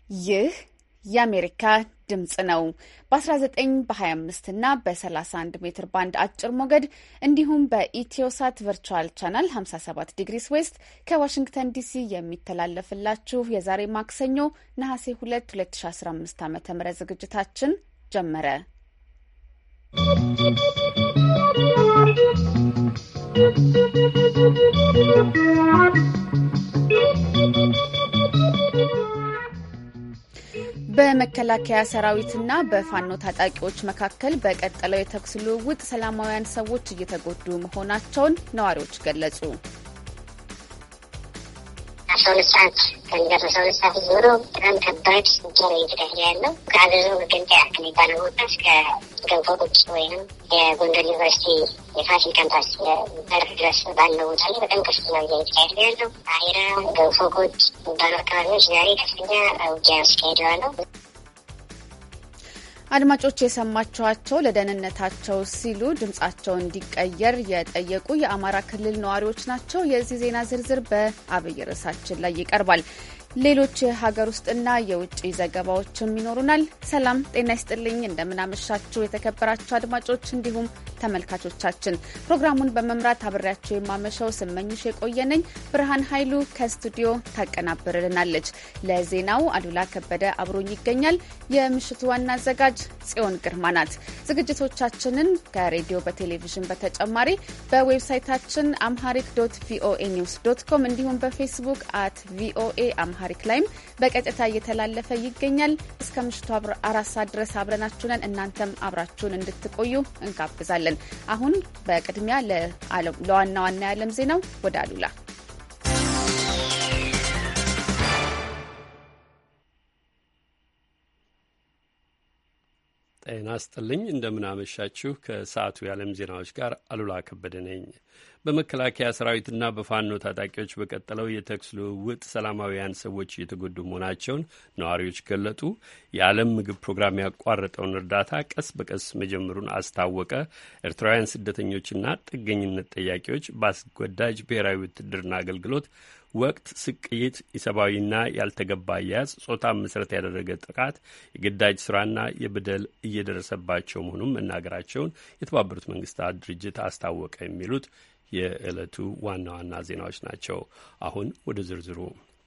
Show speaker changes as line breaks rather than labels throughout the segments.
ይህ የአሜሪካ ድምጽ ነው። በ19 በ25 እና በ31 ሜትር ባንድ አጭር ሞገድ እንዲሁም በኢትዮሳት ቨርቹዋል ቻናል 57 ዲግሪስ ዌስት ከዋሽንግተን ዲሲ የሚተላለፍላችሁ የዛሬ ማክሰኞ ነሐሴ 2 2015 ዓ.ም ዝግጅታችን ጀመረ። በመከላከያ ሰራዊትና በፋኖ ታጣቂዎች መካከል በቀጠለው የተኩስ ልውውጥ ሰላማውያን ሰዎች እየተጎዱ መሆናቸውን ነዋሪዎች ገለጹ።
12 ሰዓት ከንገር 12 ሰዓት ጀምሮ በጣም ከባድ ውጊያ ነው እየተካሄደ ያለው። ከአገዙ መገንጠያ ከሚባለው ቦታ እስከ ገንፎ ቁጭ ወይም የጎንደር ዩኒቨርሲቲ የፋሲል ካምፓስ በር ድረስ ባለው ቦታ ላይ በጣም ከፍተኛ ውጊያ እየተካሄደ ያለው። አይራ፣ ገንፎ ቁጭ የሚባሉ አካባቢዎች ዛሬ ከፍተኛ ውጊያ ሲካሄድ ያለው።
አድማጮች የሰማችኋቸው ለደህንነታቸው ሲሉ ድምጻቸው እንዲቀየር የጠየቁ የአማራ ክልል ነዋሪዎች ናቸው። የዚህ ዜና ዝርዝር በአብይ ርዕሳችን ላይ ይቀርባል። ሌሎች የሀገር ውስጥና የውጭ ዘገባዎችም ይኖሩናል። ሰላም ጤና ይስጥልኝ። እንደምናመሻችሁ የተከበራችሁ አድማጮች እንዲሁም ተመልካቾቻችን። ፕሮግራሙን በመምራት አብሬያቸው የማመሻው ስመኝሽ የቆየነኝ። ብርሃን ኃይሉ ከስቱዲዮ ታቀናብርልናለች። ለዜናው አሉላ ከበደ አብሮኝ ይገኛል። የምሽቱ ዋና አዘጋጅ ጽዮን ግርማ ናት። ዝግጅቶቻችንን ከሬዲዮ በቴሌቪዥን በተጨማሪ በዌብሳይታችን amharic.voanews.com እንዲሁም በፌስቡክ @voa amharic ላይም በቀጥታ እየተላለፈ ይገኛል። እስከ ምሽቱ 4 ሰዓት ድረስ አብረናችሁ ነን። እናንተም አብራችሁን እንድትቆዩ እንጋብዛለን። አሁን በቅድሚያ ለዋና ዋና የዓለም ዜናው ወደ አሉላ።
ጤና ይስጥልኝ። እንደምናመሻችሁ። ከሰዓቱ የዓለም ዜናዎች ጋር አሉላ ከበደ ነኝ። በመከላከያ ሰራዊትና በፋኖ ታጣቂዎች በቀጠለው የተኩስ ልውውጥ ሰላማውያን ሰዎች እየተጎዱ መሆናቸውን ነዋሪዎች ገለጡ። የዓለም ምግብ ፕሮግራም ያቋረጠውን እርዳታ ቀስ በቀስ መጀመሩን አስታወቀ። ኤርትራውያን ስደተኞችና ጥገኝነት ጠያቂዎች በአስገዳጅ ብሔራዊ ውትድርና አገልግሎት ወቅት ስቅይት፣ ኢሰብአዊና ያልተገባ አያያዝ፣ ጾታን መሰረት ያደረገ ጥቃት፣ የግዳጅ ስራና የበደል እየደረሰባቸው መሆኑን መናገራቸውን የተባበሩት መንግስታት ድርጅት አስታወቀ። የሚሉት የዕለቱ ዋና ዋና ዜናዎች ናቸው። አሁን ወደ ዝርዝሩ።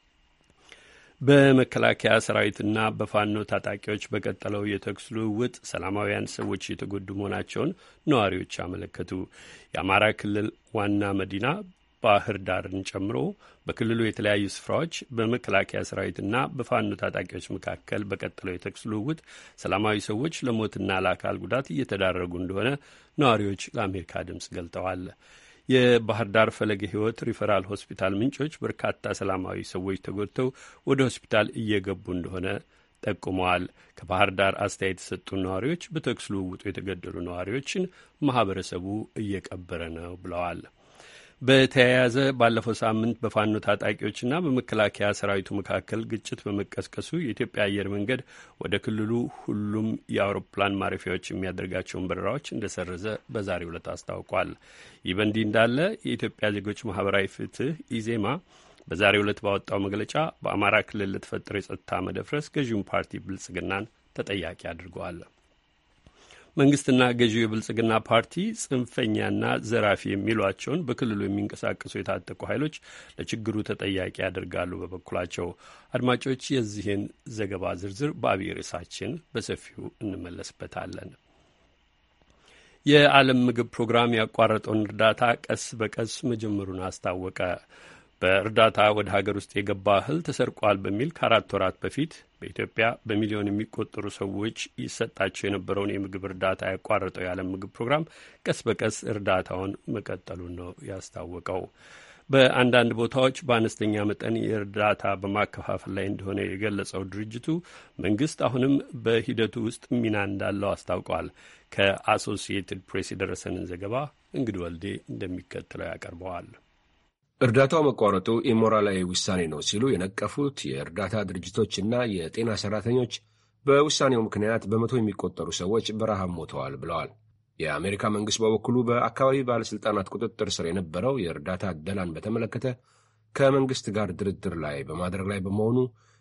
በመከላከያ ሰራዊትና በፋኖ ታጣቂዎች በቀጠለው የተኩስ ልውውጥ ሰላማውያን ሰዎች የተጎዱ መሆናቸውን ነዋሪዎች አመለከቱ። የአማራ ክልል ዋና መዲና ባህር ዳርን ጨምሮ በክልሉ የተለያዩ ስፍራዎች በመከላከያ ሰራዊትና በፋኖ ታጣቂዎች መካከል በቀጠለው የተኩስ ልውውጥ ሰላማዊ ሰዎች ለሞትና ለአካል ጉዳት እየተዳረጉ እንደሆነ ነዋሪዎች ለአሜሪካ ድምፅ ገልጠዋል። የባህር ዳር ፈለገ ሕይወት ሪፈራል ሆስፒታል ምንጮች በርካታ ሰላማዊ ሰዎች ተጎድተው ወደ ሆስፒታል እየገቡ እንደሆነ ጠቁመዋል። ከባህር ዳር አስተያየት የሰጡ ነዋሪዎች በተኩስ ልውውጡ የተገደሉ ነዋሪዎችን ማህበረሰቡ እየቀበረ ነው ብለዋል። በተያያዘ ባለፈው ሳምንት በፋኖ ታጣቂዎችና በመከላከያ ሰራዊቱ መካከል ግጭት በመቀስቀሱ የኢትዮጵያ አየር መንገድ ወደ ክልሉ ሁሉም የአውሮፕላን ማረፊያዎች የሚያደርጋቸውን በረራዎች እንደሰረዘ በዛሬው ዕለት አስታውቋል። ይህ በእንዲህ እንዳለ የኢትዮጵያ ዜጎች ማህበራዊ ፍትህ ኢዜማ በዛሬው ዕለት ባወጣው መግለጫ በአማራ ክልል ለተፈጠረው የጸጥታ መደፍረስ ገዢውን ፓርቲ ብልጽግናን ተጠያቂ አድርገዋል። መንግስትና ገዢው የብልጽግና ፓርቲ ጽንፈኛና ዘራፊ የሚሏቸውን በክልሉ የሚንቀሳቀሱ የታጠቁ ኃይሎች ለችግሩ ተጠያቂ ያደርጋሉ። በበኩላቸው አድማጮች፣ የዚህን ዘገባ ዝርዝር በአብይ ርዕሳችን በሰፊው እንመለስበታለን። የዓለም ምግብ ፕሮግራም ያቋረጠውን እርዳታ ቀስ በቀስ መጀመሩን አስታወቀ። በእርዳታ ወደ ሀገር ውስጥ የገባ እህል ተሰርቋል በሚል ከ4 ወራት በፊት በኢትዮጵያ በሚሊዮን የሚቆጠሩ ሰዎች ይሰጣቸው የነበረውን የምግብ እርዳታ ያቋረጠው የዓለም ምግብ ፕሮግራም ቀስ በቀስ እርዳታውን መቀጠሉን ነው ያስታወቀው። በአንዳንድ ቦታዎች በአነስተኛ መጠን የእርዳታ በማከፋፈል ላይ እንደሆነ የገለጸው ድርጅቱ መንግስት አሁንም በሂደቱ ውስጥ ሚና እንዳለው አስታውቋል። ከአሶሲየትድ ፕሬስ የደረሰንን ዘገባ እንግዲህ ወልዴ እንደሚከተለው ያቀርበዋል።
እርዳታው መቋረጡ ኢሞራላዊ ውሳኔ ነው ሲሉ የነቀፉት የእርዳታ ድርጅቶችና የጤና ሠራተኞች በውሳኔው ምክንያት በመቶ የሚቆጠሩ ሰዎች በረሃብ ሞተዋል ብለዋል። የአሜሪካ መንግሥት በበኩሉ በአካባቢ ባለሥልጣናት ቁጥጥር ስር የነበረው የእርዳታ ዕደላን በተመለከተ ከመንግሥት ጋር ድርድር ላይ በማድረግ ላይ በመሆኑ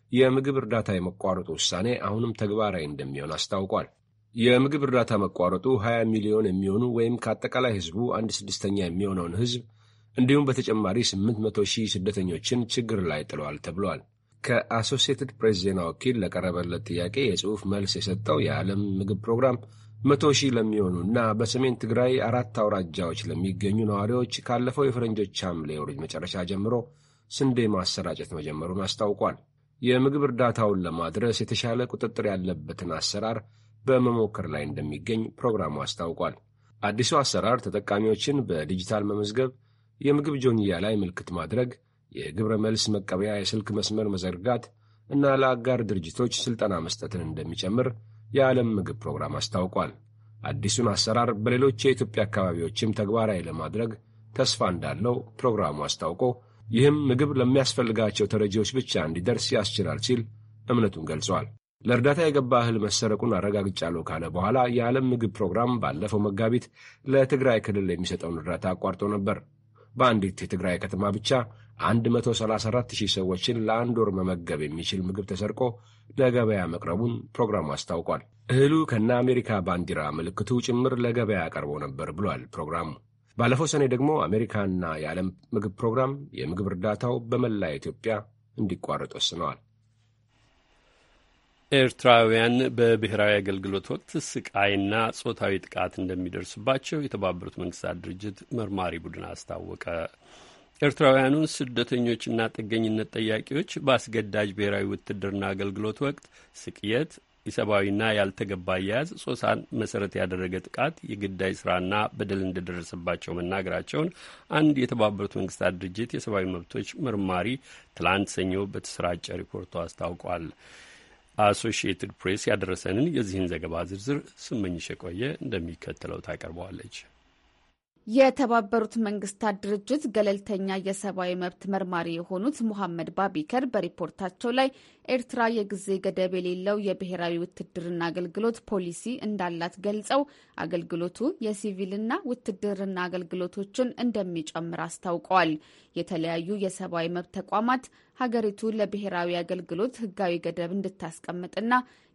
የምግብ እርዳታ የመቋረጡ ውሳኔ አሁንም ተግባራዊ እንደሚሆን አስታውቋል። የምግብ እርዳታ መቋረጡ 20 ሚሊዮን የሚሆኑ ወይም ከአጠቃላይ ሕዝቡ 1/6 የሚሆነውን ሕዝብ እንዲሁም በተጨማሪ 800,000 ስደተኞችን ችግር ላይ ጥለዋል ተብሏል። ከአሶሲየትድ ፕሬስ ዜና ወኪል ለቀረበለት ጥያቄ የጽሑፍ መልስ የሰጠው የዓለም ምግብ ፕሮግራም 100,000 ለሚሆኑ እና በሰሜን ትግራይ 4 አውራጃዎች ለሚገኙ ነዋሪዎች ካለፈው የፈረንጆች ሐምሌ ወር መጨረሻ ጀምሮ ስንዴ ማሰራጨት መጀመሩን አስታውቋል። የምግብ እርዳታውን ለማድረስ የተሻለ ቁጥጥር ያለበትን አሰራር በመሞከር ላይ እንደሚገኝ ፕሮግራሙ አስታውቋል። አዲሱ አሰራር ተጠቃሚዎችን በዲጂታል መመዝገብ፣ የምግብ ጆንያ ላይ ምልክት ማድረግ፣ የግብረ መልስ መቀበያ የስልክ መስመር መዘርጋት እና ለአጋር ድርጅቶች ሥልጠና መስጠትን እንደሚጨምር የዓለም ምግብ ፕሮግራም አስታውቋል። አዲሱን አሰራር በሌሎች የኢትዮጵያ አካባቢዎችም ተግባራዊ ለማድረግ ተስፋ እንዳለው ፕሮግራሙ አስታውቆ ይህም ምግብ ለሚያስፈልጋቸው ተረጂዎች ብቻ እንዲደርስ ያስችላል ሲል እምነቱን ገልጿል። ለእርዳታ የገባ እህል መሰረቁን አረጋግጫለሁ ካለ በኋላ የዓለም ምግብ ፕሮግራም ባለፈው መጋቢት ለትግራይ ክልል የሚሰጠውን እርዳታ አቋርጦ ነበር። በአንዲት የትግራይ ከተማ ብቻ 134,000 ሰዎችን ለአንድ ወር መመገብ የሚችል ምግብ ተሰርቆ ለገበያ መቅረቡን ፕሮግራሙ አስታውቋል። እህሉ ከነ አሜሪካ ባንዲራ ምልክቱ ጭምር ለገበያ ቀርቦ ነበር ብሏል ፕሮግራሙ። ባለፈው ሰኔ ደግሞ አሜሪካና የዓለም ምግብ ፕሮግራም የምግብ እርዳታው በመላ ኢትዮጵያ እንዲቋረጥ ወስነዋል።
ኤርትራውያን በብሔራዊ አገልግሎት ወቅት ስቃይና ጾታዊ ጥቃት እንደሚደርስባቸው የተባበሩት መንግስታት ድርጅት መርማሪ ቡድን አስታወቀ። ኤርትራውያኑን ስደተኞችና ጥገኝነት ጠያቂዎች በአስገዳጅ ብሔራዊ ውትድርና አገልግሎት ወቅት ስቅየት፣ ኢሰብአዊና ያልተገባ አያያዝ፣ ጾታን መሰረት ያደረገ ጥቃት፣ የግዳይ ስራና በደል እንደደረሰባቸው መናገራቸውን አንድ የተባበሩት መንግስታት ድርጅት የሰብአዊ መብቶች መርማሪ ትላንት ሰኞ በተሰራጨ ሪፖርቱ አስታውቋል። አሶሺየትድ ፕሬስ ያደረሰንን የዚህን ዘገባ ዝርዝር ስመኝሽ የቆየ እንደሚከተለው ታቀርበዋለች።
የተባበሩት መንግስታት ድርጅት ገለልተኛ የሰብአዊ መብት መርማሪ የሆኑት ሙሐመድ ባቢከር በሪፖርታቸው ላይ ኤርትራ የጊዜ ገደብ የሌለው የብሔራዊ ውትድርና አገልግሎት ፖሊሲ እንዳላት ገልጸው አገልግሎቱ የሲቪልና ውትድርና አገልግሎቶችን እንደሚጨምር አስታውቀዋል። የተለያዩ የሰብአዊ መብት ተቋማት ሀገሪቱ ለብሔራዊ አገልግሎት ሕጋዊ ገደብ እንድታስቀምጥና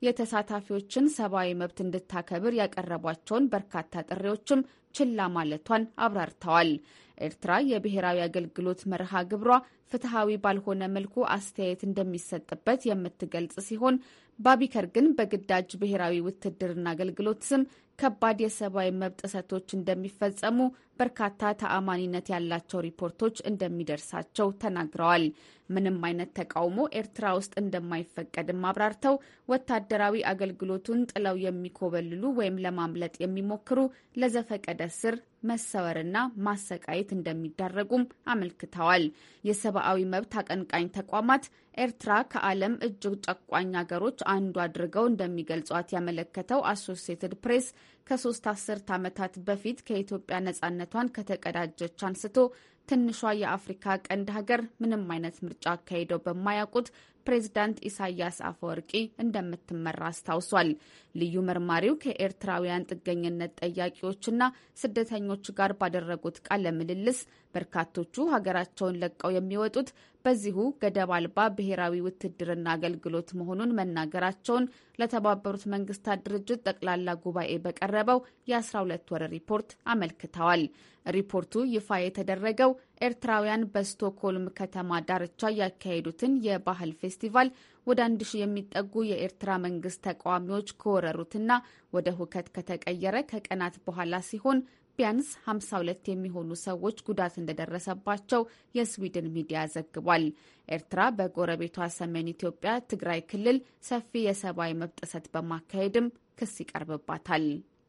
የተሳታፊዎችን ሰብአዊ መብት እንድታከብር ያቀረቧቸውን በርካታ ጥሪዎችም ችላ ማለቷን አብራርተዋል። ኤርትራ የብሔራዊ አገልግሎት መርሃ ግብሯ ፍትሐዊ ባልሆነ መልኩ አስተያየት እንደሚሰጥበት የምትገልጽ ሲሆን ባቢከር ግን በግዳጅ ብሔራዊ ውትድርና አገልግሎት ስም ከባድ የሰብአዊ መብት ጥሰቶች እንደሚፈጸሙ በርካታ ተአማኒነት ያላቸው ሪፖርቶች እንደሚደርሳቸው ተናግረዋል። ምንም አይነት ተቃውሞ ኤርትራ ውስጥ እንደማይፈቀድም አብራርተው ወታደራዊ አገልግሎቱን ጥለው የሚኮበልሉ ወይም ለማምለጥ የሚሞክሩ ለዘፈቀደ እስር፣ መሰወርና ማሰቃየት እንደሚዳረጉም አመልክተዋል። የሰብአዊ መብት አቀንቃኝ ተቋማት ኤርትራ ከዓለም እጅግ ጨቋኝ ሀገሮች አንዱ አድርገው እንደሚገልጿት ያመለከተው አሶሲየትድ ፕሬስ ከ3 አስርት ዓመታት በፊት ከኢትዮጵያ ነጻነቷን ከተቀዳጀች አንስቶ ትንሿ የአፍሪካ ቀንድ ሀገር ምንም አይነት ምርጫ አካሂደው በማያውቁት ፕሬዝዳንት ኢሳያስ አፈወርቂ እንደምትመራ አስታውሷል። ልዩ መርማሪው ከኤርትራውያን ጥገኝነት ጠያቂዎችና ስደተኞች ጋር ባደረጉት ቃለ ምልልስ በርካቶቹ ሀገራቸውን ለቀው የሚወጡት በዚሁ ገደብ አልባ ብሔራዊ ውትድርና አገልግሎት መሆኑን መናገራቸውን ለተባበሩት መንግስታት ድርጅት ጠቅላላ ጉባኤ በቀረበው የ12 ወር ሪፖርት አመልክተዋል። ሪፖርቱ ይፋ የተደረገው ኤርትራውያን በስቶክሆልም ከተማ ዳርቻ ያካሄዱትን የባህል ፌስቲቫል ወደ 1000 የሚጠጉ የኤርትራ መንግስት ተቃዋሚዎች ከወረሩትና ወደ ሁከት ከተቀየረ ከቀናት በኋላ ሲሆን ቢያንስ 52 የሚሆኑ ሰዎች ጉዳት እንደደረሰባቸው የስዊድን ሚዲያ ዘግቧል። ኤርትራ በጎረቤቷ ሰሜን ኢትዮጵያ ትግራይ ክልል ሰፊ የሰብአዊ መብት ጥሰት በማካሄድም ክስ ይቀርብባታል።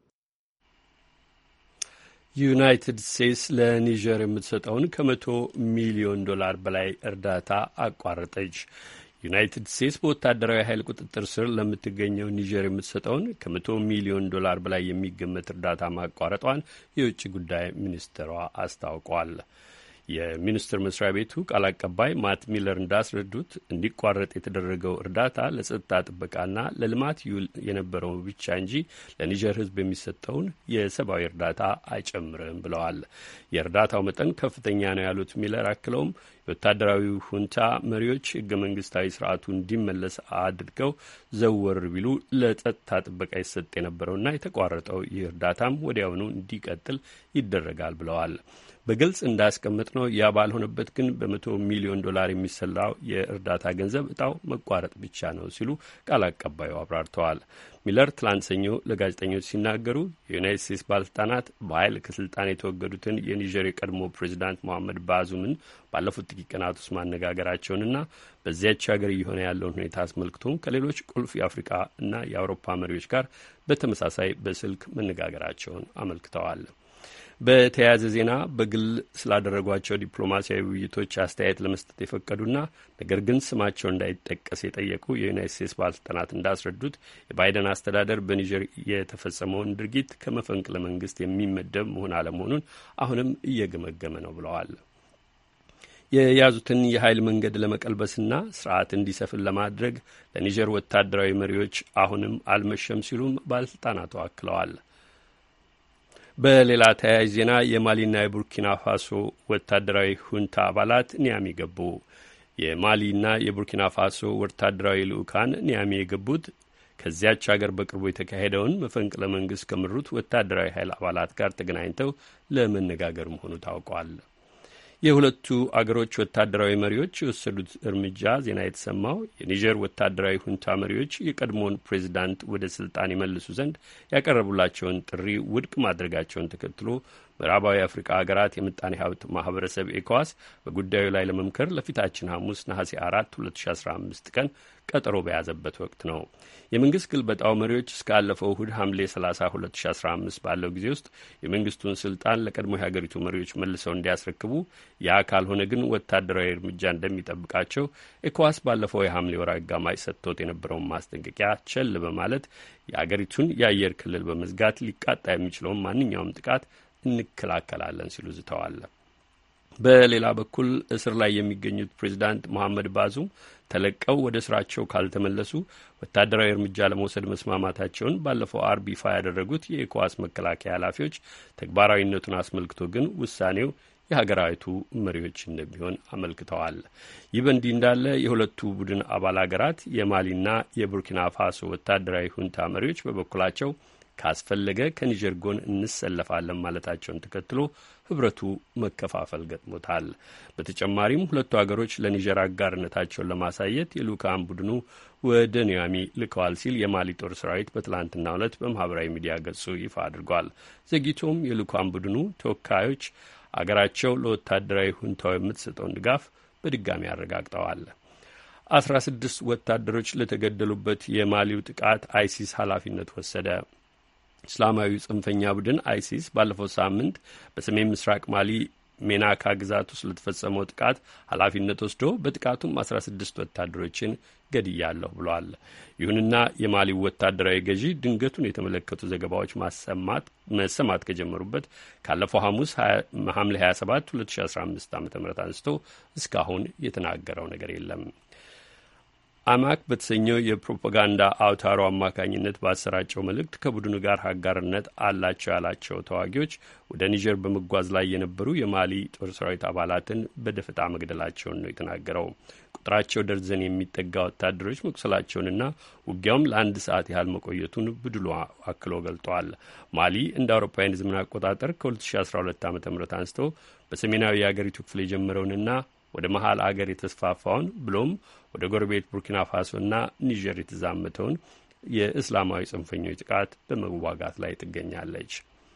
ዩናይትድ ስቴትስ ለኒጀር የምትሰጠውን $100 ሚሊዮን በላይ እርዳታ አቋረጠች። ዩናይትድ ስቴትስ በወታደራዊ ኃይል ቁጥጥር ስር ለምትገኘው ኒጀር የምትሰጠውን $100 ሚሊዮን በላይ የሚገመት እርዳታ ማቋረጧን የውጭ ጉዳይ ሚኒስትሯ አስታውቋል። የሚኒስቴር መስሪያ ቤቱ ቃል አቀባይ ማት ሚለር እንዳስረዱት እንዲቋረጥ የተደረገው እርዳታ ለጸጥታ ጥበቃና ለልማት ይውል የነበረው ብቻ እንጂ ለኒጀር ሕዝብ የሚሰጠውን የሰብአዊ እርዳታ አይጨምርም ብለዋል። የእርዳታው መጠን ከፍተኛ ነው ያሉት ሚለር አክለውም የወታደራዊ ሁንታ መሪዎች ህገ መንግስታዊ ስርዓቱ እንዲመለስ አድርገው ዘወር ቢሉ ለጸጥታ ጥበቃ ይሰጥ የነበረውና የተቋረጠው ይህ እርዳታም ወዲያውኑ እንዲቀጥል ይደረጋል ብለዋል። በግልጽ እንዳስቀመጥ ነው ያ ባልሆነበት ግን በ$100 ሚሊዮን የሚሰላው የእርዳታ ገንዘብ እጣው መቋረጥ ብቻ ነው ሲሉ ቃል አቀባዩ አብራርተዋል። ሚለር ትላንት ሰኞ ለጋዜጠኞች ሲናገሩ የዩናይትድ ስቴትስ ባለስልጣናት በኃይል ከስልጣን የተወገዱትን የኒጀር የቀድሞ ፕሬዚዳንት ሞሐመድ ባዙምን ባለፉት ጥቂት ቀናት ውስጥ ማነጋገራቸውንና በዚያች ሀገር እየሆነ ያለውን ሁኔታ አስመልክቶም ከሌሎች ቁልፍ የአፍሪካ እና የአውሮፓ መሪዎች ጋር በተመሳሳይ በስልክ መነጋገራቸውን አመልክተዋል። በተያያዘ ዜና በግል ስላደረጓቸው ዲፕሎማሲያዊ ውይይቶች አስተያየት ለመስጠት የፈቀዱና ነገር ግን ስማቸው እንዳይጠቀስ የጠየቁ የዩናይትድ ስቴትስ ባለስልጣናት እንዳስረዱት የባይደን አስተዳደር በኒጀር የተፈጸመውን ድርጊት ከመፈንቅለ መንግስት የሚመደብ መሆን አለመሆኑን አሁንም እየገመገመ ነው ብለዋል። የያዙትን የኃይል መንገድ ለመቀልበስና ስርዓት እንዲሰፍን ለማድረግ ለኒጀር ወታደራዊ መሪዎች አሁንም አልመሸም ሲሉም ባለስልጣናቱ አክለዋል። በሌላ ተያያዥ ዜና የማሊና የቡርኪና ፋሶ ወታደራዊ ሁንታ አባላት ኒያሚ ገቡ። የማሊና የቡርኪና ፋሶ ወታደራዊ ልዑካን ኒያሚ የገቡት ከዚያች ሀገር በቅርቡ የተካሄደውን መፈንቅለ መንግስት ከመሩት ወታደራዊ ኃይል አባላት ጋር ተገናኝተው ለመነጋገር መሆኑ ታውቋል። የሁለቱ አገሮች ወታደራዊ መሪዎች የወሰዱት እርምጃ ዜና የተሰማው የኒጀር ወታደራዊ ሁንታ መሪዎች የቀድሞውን ፕሬዚዳንት ወደ ስልጣን ይመልሱ ዘንድ ያቀረቡላቸውን ጥሪ ውድቅ ማድረጋቸውን ተከትሎ ምዕራባዊ አፍሪካ ሀገራት የምጣኔ ሀብት ማህበረሰብ ኤኮዋስ በጉዳዩ ላይ ለመምከር ለፊታችን ሐሙስ ነሐሴ 4 2015 ቀን ቀጠሮ በያዘበት ወቅት ነው። የመንግስት ግልበጣው መሪዎች እስካለፈው እሁድ ሐምሌ 30 2015 ባለው ጊዜ ውስጥ የመንግስቱን ስልጣን ለቀድሞ የሀገሪቱ መሪዎች መልሰው እንዲያስረክቡ፣ ያ ካልሆነ ግን ወታደራዊ እርምጃ እንደሚጠብቃቸው ኤኮዋስ ባለፈው የሐምሌ ወር አጋማሽ ሰጥቶት የነበረውን ማስጠንቀቂያ ቸል በማለት የአገሪቱን የአየር ክልል በመዝጋት ሊቃጣ የሚችለውን ማንኛውም ጥቃት እንከላከላለን ሲሉ ዝተዋል። በሌላ በኩል እስር ላይ የሚገኙት ፕሬዚዳንት መሐመድ ባዙም ተለቀው ወደ ስራቸው ካልተመለሱ ወታደራዊ እርምጃ ለመውሰድ መስማማታቸውን ባለፈው አርብ ይፋ ያደረጉት የኢኮዋስ መከላከያ ኃላፊዎች ተግባራዊነቱን አስመልክቶ ግን ውሳኔው የሀገራዊቱ መሪዎች እንደሚሆን አመልክተዋል። ይህ በእንዲህ እንዳለ የሁለቱ ቡድን አባል ሀገራት የማሊና የቡርኪና ፋሶ ወታደራዊ ሁንታ መሪዎች በበኩላቸው ካስፈለገ ከኒጀር ጎን እንሰለፋለን ማለታቸውን ተከትሎ ህብረቱ መከፋፈል ገጥሞታል። በተጨማሪም ሁለቱ ሀገሮች ለኒጀር አጋርነታቸውን ለማሳየት የልኡካን ቡድኑ ወደ ኒያሚ ልከዋል ሲል የማሊ ጦር ሰራዊት በትላንትናው ዕለት በማህበራዊ ሚዲያ ገጹ ይፋ አድርጓል። ዘግይቶም የልኡካን ቡድኑ ተወካዮች አገራቸው ለወታደራዊ ሁንታው የምትሰጠውን ድጋፍ በድጋሚ አረጋግጠዋል። 16 ወታደሮች ለተገደሉበት የማሊው ጥቃት አይሲስ ኃላፊነት ወሰደ። እስላማዊ ጽንፈኛ ቡድን አይሲስ ባለፈው ሳምንት በሰሜን ምስራቅ ማሊ ሜናካ ግዛት ውስጥ ለተፈጸመው ጥቃት ኃላፊነት ወስዶ በጥቃቱም 16 ወታደሮችን ገድያለሁ ብሏል። ይሁንና የማሊው ወታደራዊ ገዢ ድንገቱን የተመለከቱ ዘገባዎች መሰማት ከጀመሩበት ካለፈው ሐሙስ ሐምሌ 27 2015 ዓ.ም አንስቶ እስካሁን የተናገረው ነገር የለም። አማክ በተሰኘው የፕሮፓጋንዳ አውታሩ አማካኝነት ባሰራጨው መልእክት ከቡድኑ ጋር አጋርነት አላቸው ያላቸው ተዋጊዎች ወደ ኒጀር በመጓዝ ላይ የነበሩ የማሊ ጦር ሰራዊት አባላትን በደፈጣ መግደላቸውን ነው የተናገረው። ቁጥራቸው ደርዘን የሚጠጋ ወታደሮች መቁሰላቸውንና ውጊያውም ለ1 ሰዓት ያህል መቆየቱን ቡድኑ አክሎ ገልጧል። ማሊ እንደ አውሮፓውያን ዘመን አቆጣጠር ከ2012 ዓ.ም አንስቶ በሰሜናዊ የአገሪቱ ክፍል የጀመረውንና ወደ መሀል አገር የተስፋፋውን ብሎም ወደ ጎረቤት ቡርኪና ፋሶና ኒጀር የተዛመተውን የእስላማዊ ጽንፈኞች ጥቃት በመዋጋት ላይ ትገኛለች።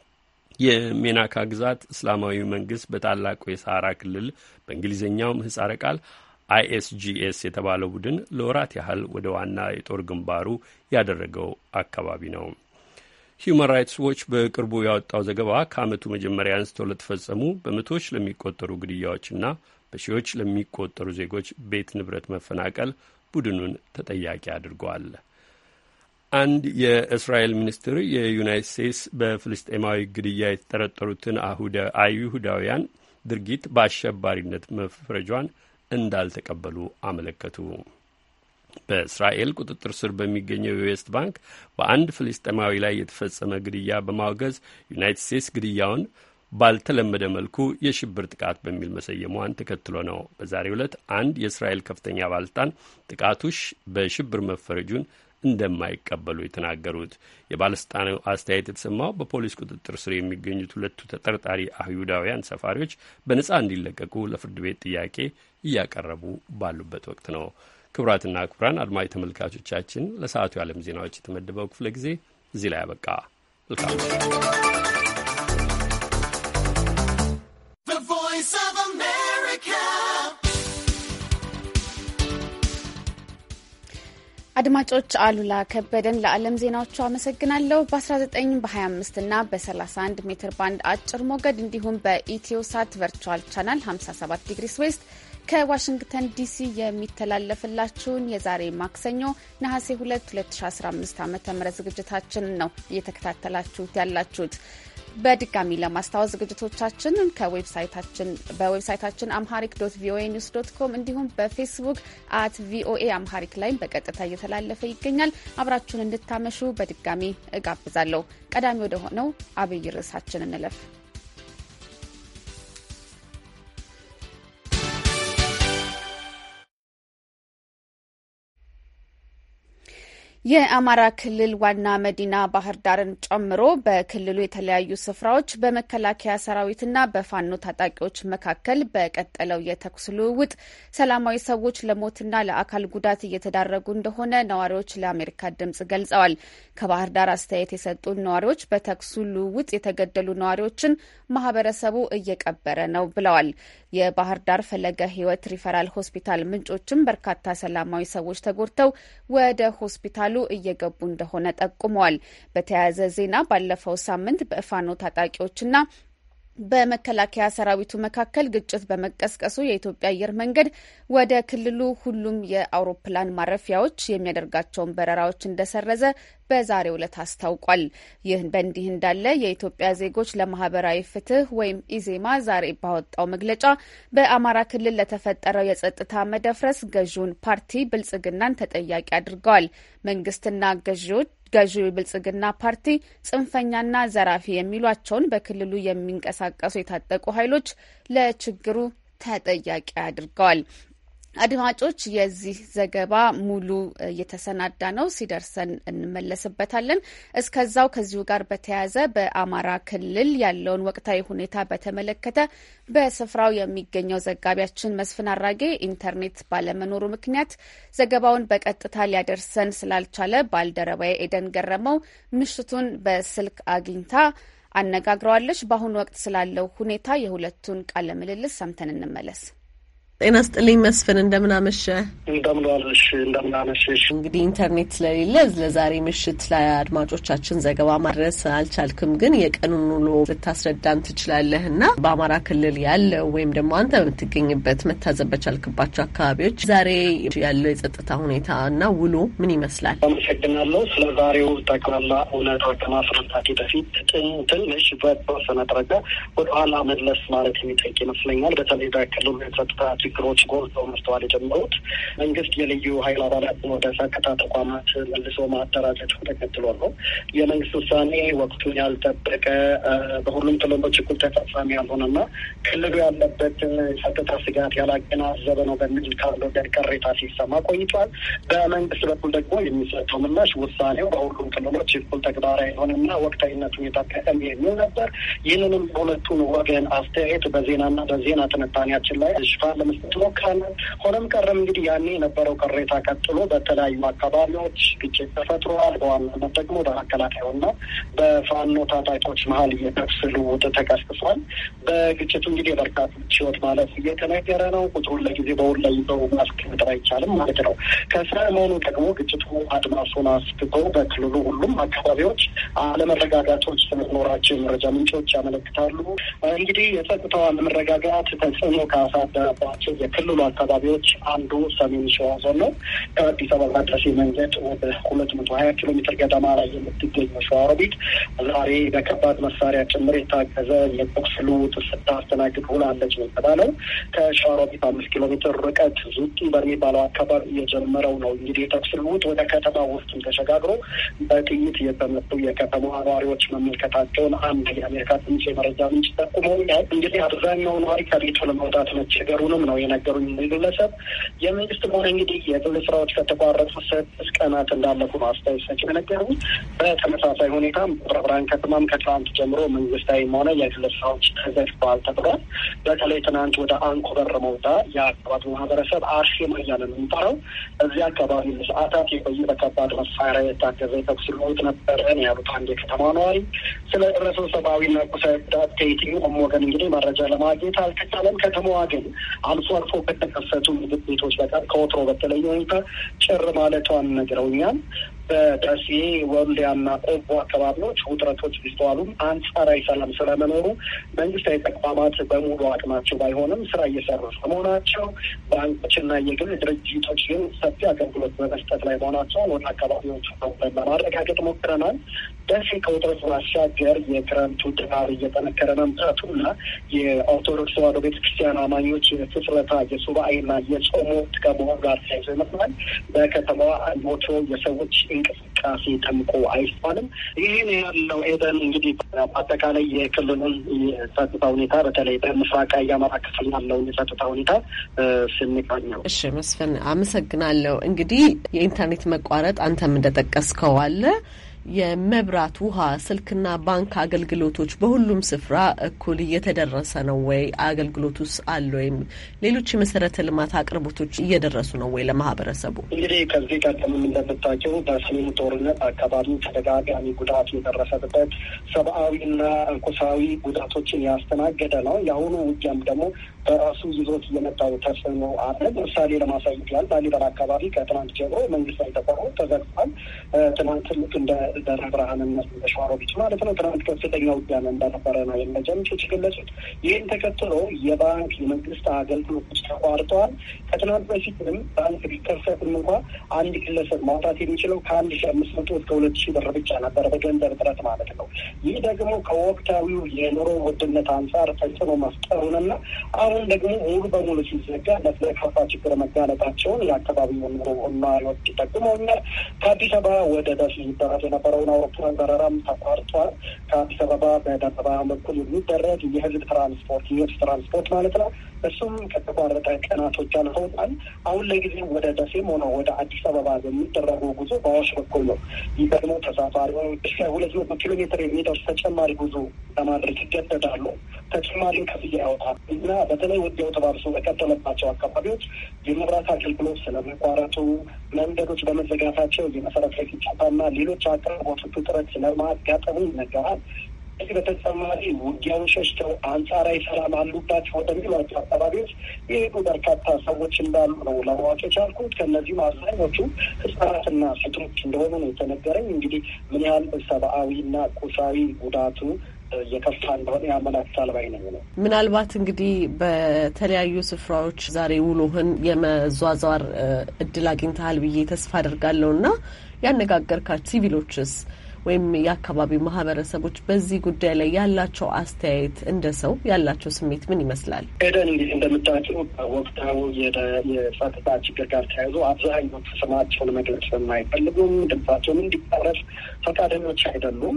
የሜናካ ግዛት እስላማዊ መንግስት በታላቁ የሳሃራ ክልል በእንግሊዝኛው ምህጻረ ቃል ISGS የተባለው ቡድን ለወራት ያህል ወደ ዋና የጦር ግንባሩ ያደረገው አካባቢ ነው። ሂዩማን ራይትስ ዎች በቅርቡ ያወጣው ዘገባ ከዓመቱ መጀመሪያ አንስቶ ለተፈጸሙ በመቶዎች ለሚቆጠሩ ግድያዎችና በሺዎች ለሚቆጠሩ ዜጎች ቤት ንብረት መፈናቀል ቡድኑን ተጠያቂ አድርጓል። አንድ የእስራኤል ሚኒስትር የዩናይትድ ስቴትስ በፍልስጤማዊ ግድያ የተጠረጠሩትን አይሁዳውያን ድርጊት በአሸባሪነት መፍረጇን እንዳልተቀበሉ አመለከቱ። በእስራኤል ቁጥጥር ስር በሚገኘው የዌስት ባንክ በአንድ ፍልስጤማዊ ላይ የተፈጸመ ግድያ በማውገዝ ዩናይትድ ስቴትስ ግድያውን ባልተለመደ መልኩ የሽብር ጥቃት በሚል መሰየሟን ተከትሎ ነው በዛሬው ዕለት አንድ የእስራኤል ከፍተኛ ባለስልጣን ጥቃቱ በሽብር መፈረጁን እንደማይቀበሉ የተናገሩት። የባለስልጣኑ አስተያየት የተሰማው በፖሊስ ቁጥጥር ስር የሚገኙት ሁለቱ ተጠርጣሪ አይሁዳውያን ሰፋሪዎች በነጻ እንዲለቀቁ ለፍርድ ቤት ጥያቄ እያቀረቡ ባሉበት ወቅት ነው። ክቡራትና ክቡራን አድማጭ ተመልካቾቻችን ለሰዓቱ የዓለም ዜናዎች የተመደበው ክፍለ ጊዜ እዚህ ላይ ያበቃ። መልካም
አድማጮች አሉላ ከበደን ለዓለም ዜናዎቹ አመሰግናለሁ። በ19 በ25 እና በ31 ሜትር ባንድ አጭር ሞገድ እንዲሁም በኢትዮሳት ቨርቹዋል ቻናል 57 ዲግሪስ ዌስት ከዋሽንግተን ዲሲ የሚተላለፍላችሁን የዛሬ ማክሰኞ ነሐሴ 2 2015 ዓ.ም ዝግጅታችንን ነው እየተከታተላችሁት ያላችሁት። በድጋሚ ለማስታወስ ዝግጅቶቻችንን በዌብሳይታችን amharic.voanews.com እንዲሁም በፌስቡክ @voa amharic ላይ በቀጥታ እየተላለፈ ይገኛል። አብራችሁን እንድታመሹ በድጋሚ እጋብዛለሁ። ቀዳሚ ወደ ሆነው አብይ ርዕሳችን እንለፍ። የአማራ ክልል ዋና መዲና ባህር ዳርን ጨምሮ በክልሉ የተለያዩ ስፍራዎች በመከላከያ ሰራዊትና በፋኖ ታጣቂዎች መካከል በቀጠለው የተኩስ ልውውጥ ሰላማዊ ሰዎች ለሞትና ለአካል ጉዳት እየተዳረጉ እንደሆነ ነዋሪዎች ለአሜሪካ ድምጽ ገልጸዋል። ከባህር ዳር አስተያየት የሰጡ ነዋሪዎች በተኩሱ ልውውጥ የተገደሉ ነዋሪዎችን ማህበረሰቡ እየቀበረ ነው ብለዋል። የባህር ዳር ፈለገ ሕይወት ሪፈራል ሆስፒታል ምንጮችም በርካታ ሰላማዊ ሰዎች ተጎድተው ወደ ሆስፒታሉ እየገቡ እንደሆነ ጠቁመዋል። በተያያዘ ዜና ባለፈው ሳምንት በፋኖ ታጣቂዎችና በመከላከያ ሰራዊቱ መካከል ግጭት በመቀስቀሱ የኢትዮጵያ አየር መንገድ ወደ ክልሉ ሁሉም የአውሮፕላን ማረፊያዎች የሚያደርጋቸውን በረራዎች እንደሰረዘ በዛሬው ዕለት አስታውቋል። ይህ በእንዲህ እንዳለ የኢትዮጵያ ዜጎች ለማህበራዊ ፍትህ ወይም ኢዜማ ዛሬ ባወጣው መግለጫ በአማራ ክልል ለተፈጠረው የጸጥታ መደፍረስ ገዢውን ፓርቲ ብልጽግናን ተጠያቂ አድርገዋል። መንግስትና ገዢው ብልጽግና ፓርቲ ጽንፈኛና ዘራፊ የሚሏቸውን በክልሉ የሚንቀሳቀሱ የታጠቁ ኃይሎች ለችግሩ ተጠያቂ አድርገዋል። አድማጮች የዚህ ዘገባ ሙሉ እየተሰናዳ ነው፣ ሲደርሰን እንመለስበታለን። እስከዛው ከዚሁ ጋር በተያያዘ በአማራ ክልል ያለውን ወቅታዊ ሁኔታ በተመለከተ በስፍራው የሚገኘው ዘጋቢያችን መስፍን አራጌ ኢንተርኔት ባለመኖሩ ምክንያት ዘገባውን በቀጥታ ሊያደርሰን ስላልቻለ ባልደረባዬ ኤደን ገረመው ምሽቱን በስልክ አግኝታ አነጋግረዋለች። በአሁኑ ወቅት ስላለው ሁኔታ የሁለቱን ቃለ ምልልስ ሰምተን እንመለስ።
ጤና ስጥልኝ መስፍን፣ እንደምናመሸ።
እንደምናመሸሽ።
እንግዲህ ኢንተርኔት ስለሌለ ለዛሬ ምሽት ላይ አድማጮቻችን ዘገባ ማድረስ አልቻልክም፣ ግን የቀኑን ውሎ ልታስረዳን ትችላለህ እና በአማራ ክልል ያለው ወይም ደግሞ አንተ በምትገኝበት መታዘብ በቻልክባቸው አካባቢዎች ዛሬ ያለው የጸጥታ ሁኔታ እና ውሎ ምን ይመስላል?
አመሰግናለሁ። ስለ ዛሬው ጠቅላላ እውነታ ከማስረዳቴ በፊት ትንሽ በተወሰነ ደረጃ ወደኋላ መለስ ማለት የሚጠይቅ ይመስለኛል። በተለይ በክልሉ የጸጥታ ችግሮች ጎልተው መስተዋል የጀመሩት መንግስት የልዩ ኃይል አባላትን ወደ ጸጥታ ተቋማት መልሶ ማደራጀት ተከትሎ ነው። የመንግስት ውሳኔ ወቅቱን ያልጠበቀ በሁሉም ክልሎች እኩል ተፈጻሚ ያልሆነና ክልሉ ያለበት ጸጥታ ስጋት ያላገናዘበ ነው በሚል ካለው ቅሬታ ሲሰማ ቆይቷል። በመንግስት በኩል ደግሞ የሚሰጠው ምላሽ ውሳኔው በሁሉም ክልሎች እኩል ተግባራዊ የሆነና ወቅታዊነቱን የጠበቀም የሚል ነበር። ይህንንም በሁለቱን ወገን አስተያየት በዜናና በዜና ትንታኔያችን ላይ ሽፋን ለመስጠት ሞክረናል። ሆነም ቀረም እንግዲህ ያኔ የነበረው ቅሬታ ቀጥሎ በተለያዩ አካባቢዎች ግጭት ተፈጥሯል። በዋናነት ደግሞ በመከላከያውና በፋኖ ታጣቂዎች መሀል የተኩስ ልውውጥ ተቀስቅሷል። በግጭቱ እንግዲህ የበርካቶች ሕይወት ማለት እየተነገረ ነው። ቁጥሩን ለጊዜ በውል ለይዘው ማስቀመጥ አይቻልም ማለት ነው። ከሰሞኑ ደግሞ ግጭቱ አድማሱን አስፍቶ በክልሉ ሁሉም አካባቢዎች አለመረጋጋቶች ስለመኖራቸው የመረጃ ምንጮች ያመለክታሉ። እንግዲህ የጸጥታው አለመረጋጋት ተጽዕኖ ካሳደረባቸው ከሚገኙባቸው የክልሉ አካባቢዎች አንዱ ሰሜን ሸዋ ዞን ነው። ከአዲስ አበባ ደሴ መንገድ ወደ 220 ኪሎ ሜትር ገደማ ላይ የምትገኘው ሸዋሮቢት ዛሬ በከባድ መሳሪያ ጭምር የታገዘ የተኩስ ልውውጥ ስታስተናግድ ውላለች ነው የተባለው። ከሸዋሮቢት 5 ኪሎ ሜትር ርቀት ዙቂ በሚባለው አካባቢ የጀመረው ነው እንግዲህ የተኩስ ልውውጥ ወደ ከተማ ውስጥ ተሸጋግሮ በጥይት የተመቱ የከተማ ነዋሪዎች መመልከታቸውን አንድ የአሜሪካ ድምጽ የመረጃ ምንጭ ጠቁመውኛል። እንግዲህ አብዛኛው ነዋሪ ከቤቱ ለመውጣት መቸገሩንም ነው የነገሩኝ። ግለሰብ የመንግስትም ሆነ እንግዲህ የግል ስራዎች ከተቋረጡ 6 ቀናት እንዳለፉ ነው አስተያየት ሰጪ የነገሩኝ። በተመሳሳይ ሁኔታም ደብረ ብርሃን ከተማም ከትናንት ጀምሮ መንግስታዊም ሆነ የግል ስራዎች ተዘግተዋል ተብሏል። በተለይ ትናንት ወደ አንኮበር መውጣ የአካባቢው ማህበረሰብ አርሴማ እያለ ነው የሚጠራው። እዚህ አካባቢ ለሰዓታት የቆየ በከባድ መሳሪያ የታገዘ የተኩስ ልውውጥ ነበረ ያሉት አንድ የከተማ ነዋሪ ስለ ደረሰው ሰብአዊና ቁሳዊ ጉዳት ከየትኛውም ወገን እንግዲህ መረጃ ለማግኘት አልተቻለም። ከተማዋ ግን አልፎ አልፎ ከተከፈቱ ምግብ ቤቶች በጣም ከወትሮ በተለየ ሁኔታ ጭር ማለቷን ነግረውኛል። በደሴ ወልዲያና ቆቦ አካባቢዎች ውጥረቶች ቢስተዋሉም አንጻራዊ ሰላም ስለመኖሩ መንግስታዊ ተቋማት በሙሉ አቅማቸው ባይሆንም ስራ እየሰሩ መሆናቸው፣ ባንኮችና የግል ድርጅቶች ግን ሰፊ አገልግሎት በመስጠት ላይ መሆናቸውን ወደ አካባቢዎቹ ለማረጋገጥ ሞክረናል። ደሴ ከውጥረቱ ባሻገር የክረምቱ ድባብ እየጠነከረ መምጣቱና የኦርቶዶክስ ተዋሕዶ ቤተክርስቲያን አማኞች ፍጽረታ የሱባኤና የጾም ወቅት ከመሆኑ ጋር ተያይዞ ይመስላል በከተማዋ ሞቶ የሰዎች እንቅስቃሴ ጠምቆ አይስተዋልም። ይህን ያለው ኤደን እንግዲህ አጠቃላይ የክልሉን የጸጥታ ሁኔታ በተለይ በምስራቃዊ የአማራ ክፍል ያለውን የጸጥታ ሁኔታ ስንቃኘው።
እሺ መስፍን አመሰግናለሁ። እንግዲህ የኢንተርኔት መቋረጥ አንተም እንደጠቀስከው አለ። የመብራት፣ ውሃ፣ ስልክና ባንክ አገልግሎቶች በሁሉም ስፍራ እኩል እየተደረሰ ነው ወይ? አገልግሎቱስ አለ ወይም ሌሎች የመሰረተ ልማት አቅርቦቶች እየደረሱ ነው ወይ ለማህበረሰቡ?
እንግዲህ ከዚህ ቀደምም እንደምታውቀው በሰሜኑ ጦርነት አካባቢ ተደጋጋሚ ጉዳት የደረሰበት ሰብአዊና ቁሳዊ ጉዳቶችን ያስተናገደ ነው። የአሁኑ ውጊያም ደግሞ በራሱ ይዞት እየመጣው ተጽዕኖ አለ። ምሳሌ ለማሳየት ያህል ላሊበላ አካባቢ ከትናንት ጀምሮ መንግስታዊ ተቋማት ተዘግቷል። ትናንት ልክ እንደ ደብረ ብርሃንና ሸዋሮቢት ማለት ነው ትናንት ከፍተኛ ውጊያ እንደነበረ ነው የመጀመሪያዎች የገለጹት። ይህን ተከትሎ የባንክ የመንግስት አገልግሎቶች ተቋርጠዋል። ከትናንት በፊትም ባንክ ቢከፈትም እንኳ አንድ ግለሰብ ማውጣት የሚችለው ከ1500 እስከ 2000 ብር ብቻ ነበር በገንዘብ እጥረት ማለት ነው። ይህ ደግሞ ከወቅታዊው የኑሮ ውድነት አንጻር ተጽዕኖ መፍጠሩንና አሁን ደግሞ ሙሉ በሙሉ ሲዘጋ ለከፋ ችግር መጋለጣቸውን የአካባቢው ኑሮ ነዋሪዎች ይጠቁመውኛል። ከአዲስ አበባ ወደ ደሴ ይደረስ የነበረውን አውሮፕላን በረራም ተቋርጧል። ከአዲስ አበባ በደብረ ብርሃን በኩል የሚደረግ የህዝብ ትራንስፖርት የየብስ ትራንስፖርት ማለት ነው እሱም ከተቋረጠ ቀናቶች አልፈውታል። አሁን ለጊዜው ወደ ደሴም ሆነ ወደ አዲስ አበባ የሚደረጉ ጉዞ በአዋሽ በኩል ነው። ይህ ደግሞ ተሳፋሪዎች እስከ 200 ኪሎ ሜትር የሚደርስ ተጨማሪ ጉዞ ለማድረግ ይገደዳሉ። ተጨማሪ ክፍያ ያወጣል እና በተለይ ወዲያው ተባብሶ በቀጠለባቸው አካባቢዎች የመብራት አገልግሎት ስለመቋረጡ፣ መንገዶች በመዘጋታቸው የመሰረታዊ ፍጆታና ሌሎች አቅርቦቶች እጥረት ስለማጋጠሙ ይነገራል። ከዚህ በተጨማሪ ውጊያውን ሸሽተው አንጻራዊ ሰላም አሉባቸው ወደሚሏቸው አካባቢዎች የሄዱ በርካታ ሰዎች እንዳሉ ነው ለማወቅ የቻልኩት። ከእነዚህም አብዛኞቹ ህጻናትና ሴቶች እንደሆኑ ነው የተነገረኝ። እንግዲህ ምን ያህል ሰብአዊና ቁሳዊ ጉዳቱ የከፋ እንደሆነ ያመላክታል ባይ ነኝ ነው።
ምናልባት እንግዲህ በተለያዩ ስፍራዎች ዛሬ ውሎህን የመዟዟር እድል አግኝተሃል ብዬ ተስፋ አደርጋለሁ እና ያነጋገርካቸው ሲቪሎችስ ወይም የአካባቢው ማህበረሰቦች በዚህ ጉዳይ ላይ ያላቸው አስተያየት እንደ ሰው ያላቸው ስሜት ምን ይመስላል?
ኤደን እንግዲህ እንደምታውቂው ወቅታዊ የጸጥታ ችግር ጋር ተያይዞ አብዛኞቹ ስማቸውን መግለጽ የማይፈልጉም ድምጻቸውን እንዲቀረፍ ፈቃደኞች አይደሉም።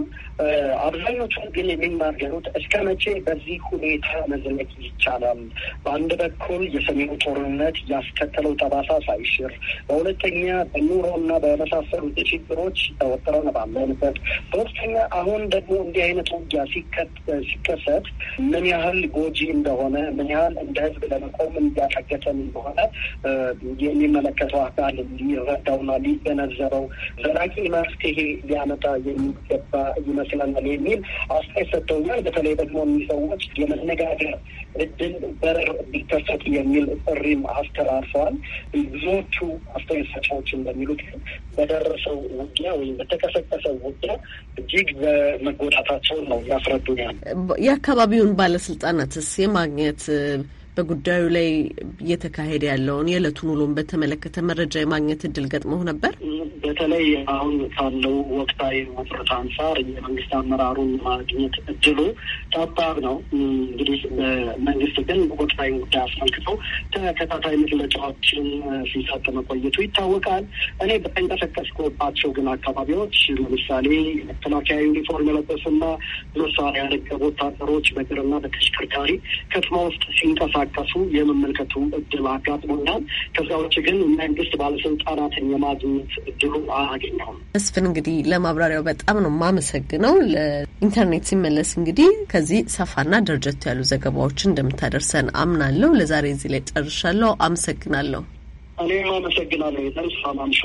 አብዛኞቹ ግን የሚናገሩት እስከ መቼ በዚህ ሁኔታ መዝለቅ ይቻላል? በአንድ በኩል የሰሜኑ ጦርነት ያስከተለው ጠባሳ ሳይሽር፣ በሁለተኛ በኑሮና በመሳሰሉት ችግሮች ተወጥረን ባለንበት፣ በሁለተኛ አሁን ደግሞ እንዲህ አይነት ውጊያ ሲከሰት ምን ያህል ጎጂ እንደሆነ ምን ያህል እንደ ህዝብ ለመቆም እንዲያቀገተን እንደሆነ የሚመለከተው አካል ሊረዳውና ሊገነዘበው ዘላቂ መፍትሄ ሊያመጣ የሚገባ ይመስለናል የሚል አስተያየት ሰጥተውኛል። በተለይ ደግሞ እኒህ ሰዎች የመነጋገር እድል በር ቢከፈት የሚል ጥሪም አስተላልፈዋል። ብዙዎቹ አስተያየት ሰጫዎች እንደሚሉት በደረሰው ውጊያ ወይም በተቀሰቀሰው ውጊያ እጅግ በመጎዳታቸውን ነው ያስረዱኛል።
የአካባቢውን ባለስልጣናትስ የማግኘት በጉዳዩ ላይ እየተካሄደ ያለውን የዕለቱን ውሎን በተመለከተ መረጃ የማግኘት እድል ገጥሞ ነበር?
በተለይ አሁን ካለው ወቅታዊ ውጥረት አንጻር የመንግስት አመራሩን ማግኘት እድሉ ጠባብ ነው። እንግዲህ መንግስት ግን ወቅታዊ ጉዳይ አስመልክተው ተከታታይ መግለጫዎችን ሲሰጥ መቆየቱ ይታወቃል። እኔ በተንቀሳቀስኩባቸው ግን አካባቢዎች ለምሳሌ መከላከያ ዩኒፎርም የለበሱና መሳሪያ ያነገቡ ወታደሮች በእግርና በተሽከርካሪ ከተማ ውስጥ ሲንቀሳቀሱ የመመልከቱ እድል አጋጥሞኛል። ከዛ ውጭ ግን መንግስት ባለስልጣናትን የማግኘት እድሉ አላገኘሁም። መስፍን፣ እንግዲህ ለማብራሪያው በጣም ነው የማመሰግነው። ለኢንተርኔት ሲመለስ እንግዲህ ከዚህ ሰፋና ደረጃት ያሉ ዘገባዎችን እንደምታደርሰን አምናለሁ። ለዛሬ እዚህ ላይ ጨርሻለሁ። አመሰግናለሁ። እኔም አመሰግናለሁ። የተንስፋ ማምሹ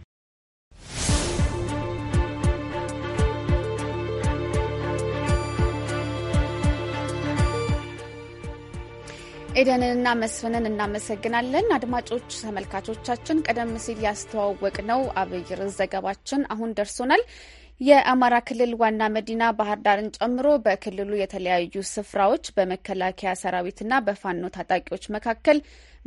ኤደንንና መስፍንን እናመሰግናለን። አድማጮች፣ ተመልካቾቻችን ቀደም ሲል ያስተዋወቅ ነው አብይ ርዕስ ዘገባችን አሁን ደርሶናል። የአማራ ክልል ዋና መዲና ባህር ዳርን ጨምሮ በክልሉ የተለያዩ ስፍራዎች በመከላከያ ሰራዊትና በፋኖ ታጣቂዎች መካከል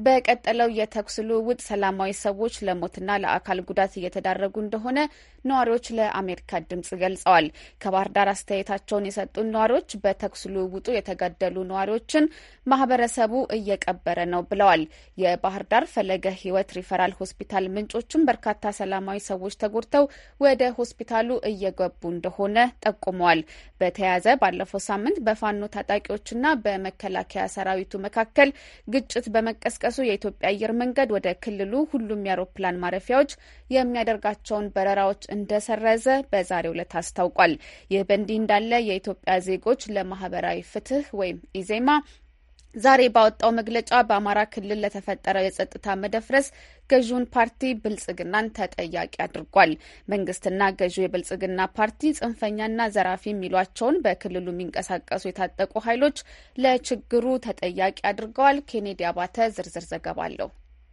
በቀጠለው የተኩስ ልውውጥ ሰላማዊ ሰዎች ለሞትና ለአካል ጉዳት እየተዳረጉ እንደሆነ ነዋሪዎች ለአሜሪካ ድምጽ ገልጸዋል። ከባህር ዳር አስተያየታቸውን የሰጡን ነዋሪዎች በተኩስ ልውውጡ የተገደሉ ነዋሪዎችን ማህበረሰቡ እየቀበረ ነው ብለዋል። የባህር ዳር ፈለገ ሕይወት ሪፈራል ሆስፒታል ምንጮችም በርካታ ሰላማዊ ሰዎች ተጎድተው ወደ ሆስፒታሉ እየገቡ እንደሆነ ጠቁመዋል። በተያያዘ ባለፈው ሳምንት በፋኖ ታጣቂዎችና በመከላከያ ሰራዊቱ መካከል ግጭት በመቀስቀሱ የኢትዮጵያ አየር መንገድ ወደ ክልሉ ሁሉም የአውሮፕላን ማረፊያዎች የሚያደርጋቸውን በረራዎች እንደሰረዘ በዛሬው ዕለት አስታውቋል። ይህ በእንዲህ እንዳለ የኢትዮጵያ ዜጎች ለማህበራዊ ፍትህ ወይም ኢዜማ ዛሬ ባወጣው መግለጫ በአማራ ክልል ለተፈጠረው የጸጥታ መደፍረስ ገዢውን ፓርቲ ብልጽግናን ተጠያቂ አድርጓል። መንግስትና ገዢው የብልጽግና ፓርቲ ጽንፈኛና ዘራፊ የሚሏቸውን በክልሉ የሚንቀሳቀሱ የታጠቁ ኃይሎች ለችግሩ ተጠያቂ አድርገዋል። ኬኔዲ አባተ ዝርዝር ዘገባ አለው።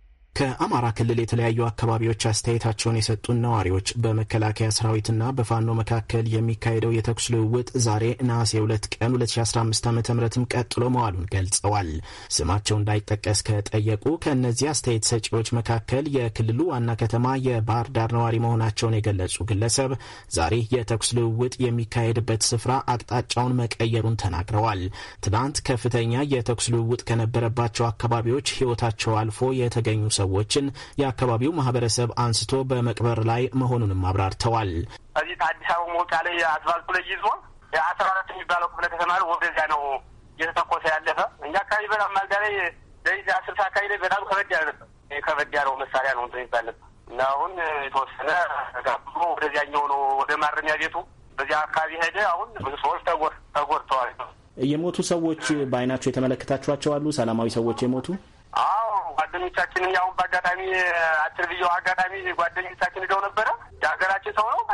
ከአማራ ክልል የተለያዩ አካባቢዎች አስተያየታቸውን የሰጡን ነዋሪዎች በመከላከያ ሰራዊትና በፋኖ መካከል የሚካሄደው የተኩስ ልውውጥ ዛሬ ነሐሴ 2 ቀን 2015 ዓ.ም ቀጥሎ መዋሉን ገልጸዋል። ስማቸው እንዳይጠቀስ ከጠየቁ ከእነዚህ አስተያየት ሰጪዎች መካከል የክልሉ ዋና ከተማ የባህር ዳር ነዋሪ መሆናቸውን የገለጹ ግለሰብ ዛሬ የተኩስ ልውውጥ የሚካሄድበት ስፍራ አቅጣጫውን መቀየሩን ተናግረዋል። ትናንት ከፍተኛ የተኩስ ልውውጥ ከነበረባቸው አካባቢዎች ሕይወታቸው አልፎ የተገኙ ሰዎችን የአካባቢው ማህበረሰብ አንስቶ በመቅበር ላይ መሆኑንም አብራርተዋል።
እዚህ ከአዲስ አበባ መውጫ ላይ አስፋልቱ ላይ ይዞ የ14 የሚባለው ክፍለ ከተማ ወደዚያ ነው እየተተኮሰ ያለፈ። እኛ አካባቢ በጣም ማልዳ ላይ ለዚህ 10 አካባቢ ላይ በጣም ከበድ ያለ ነበር። ከበድ ያለው መሳሪያ ነው የሚባል ነበር እና አሁን የተወሰነ ጋብሎ ወደዚያኛው ነው ወደ ማረሚያ ቤቱ በዚያ አካባቢ ሄደ። አሁን ብዙ ሰዎች ተጎድተዋል።
የሞቱ ሰዎች በአይናቸው የተመለከታችኋቸው አሉ? ሰላማዊ ሰዎች የሞቱ?
አዎ ጓደኞቻችንን ያሁን በአጋጣሚ አጭር ቪዲዮ አጋጣሚ ጓደኞቻችን ሄደው ነበረ። የሀገራችን ሰው ነው።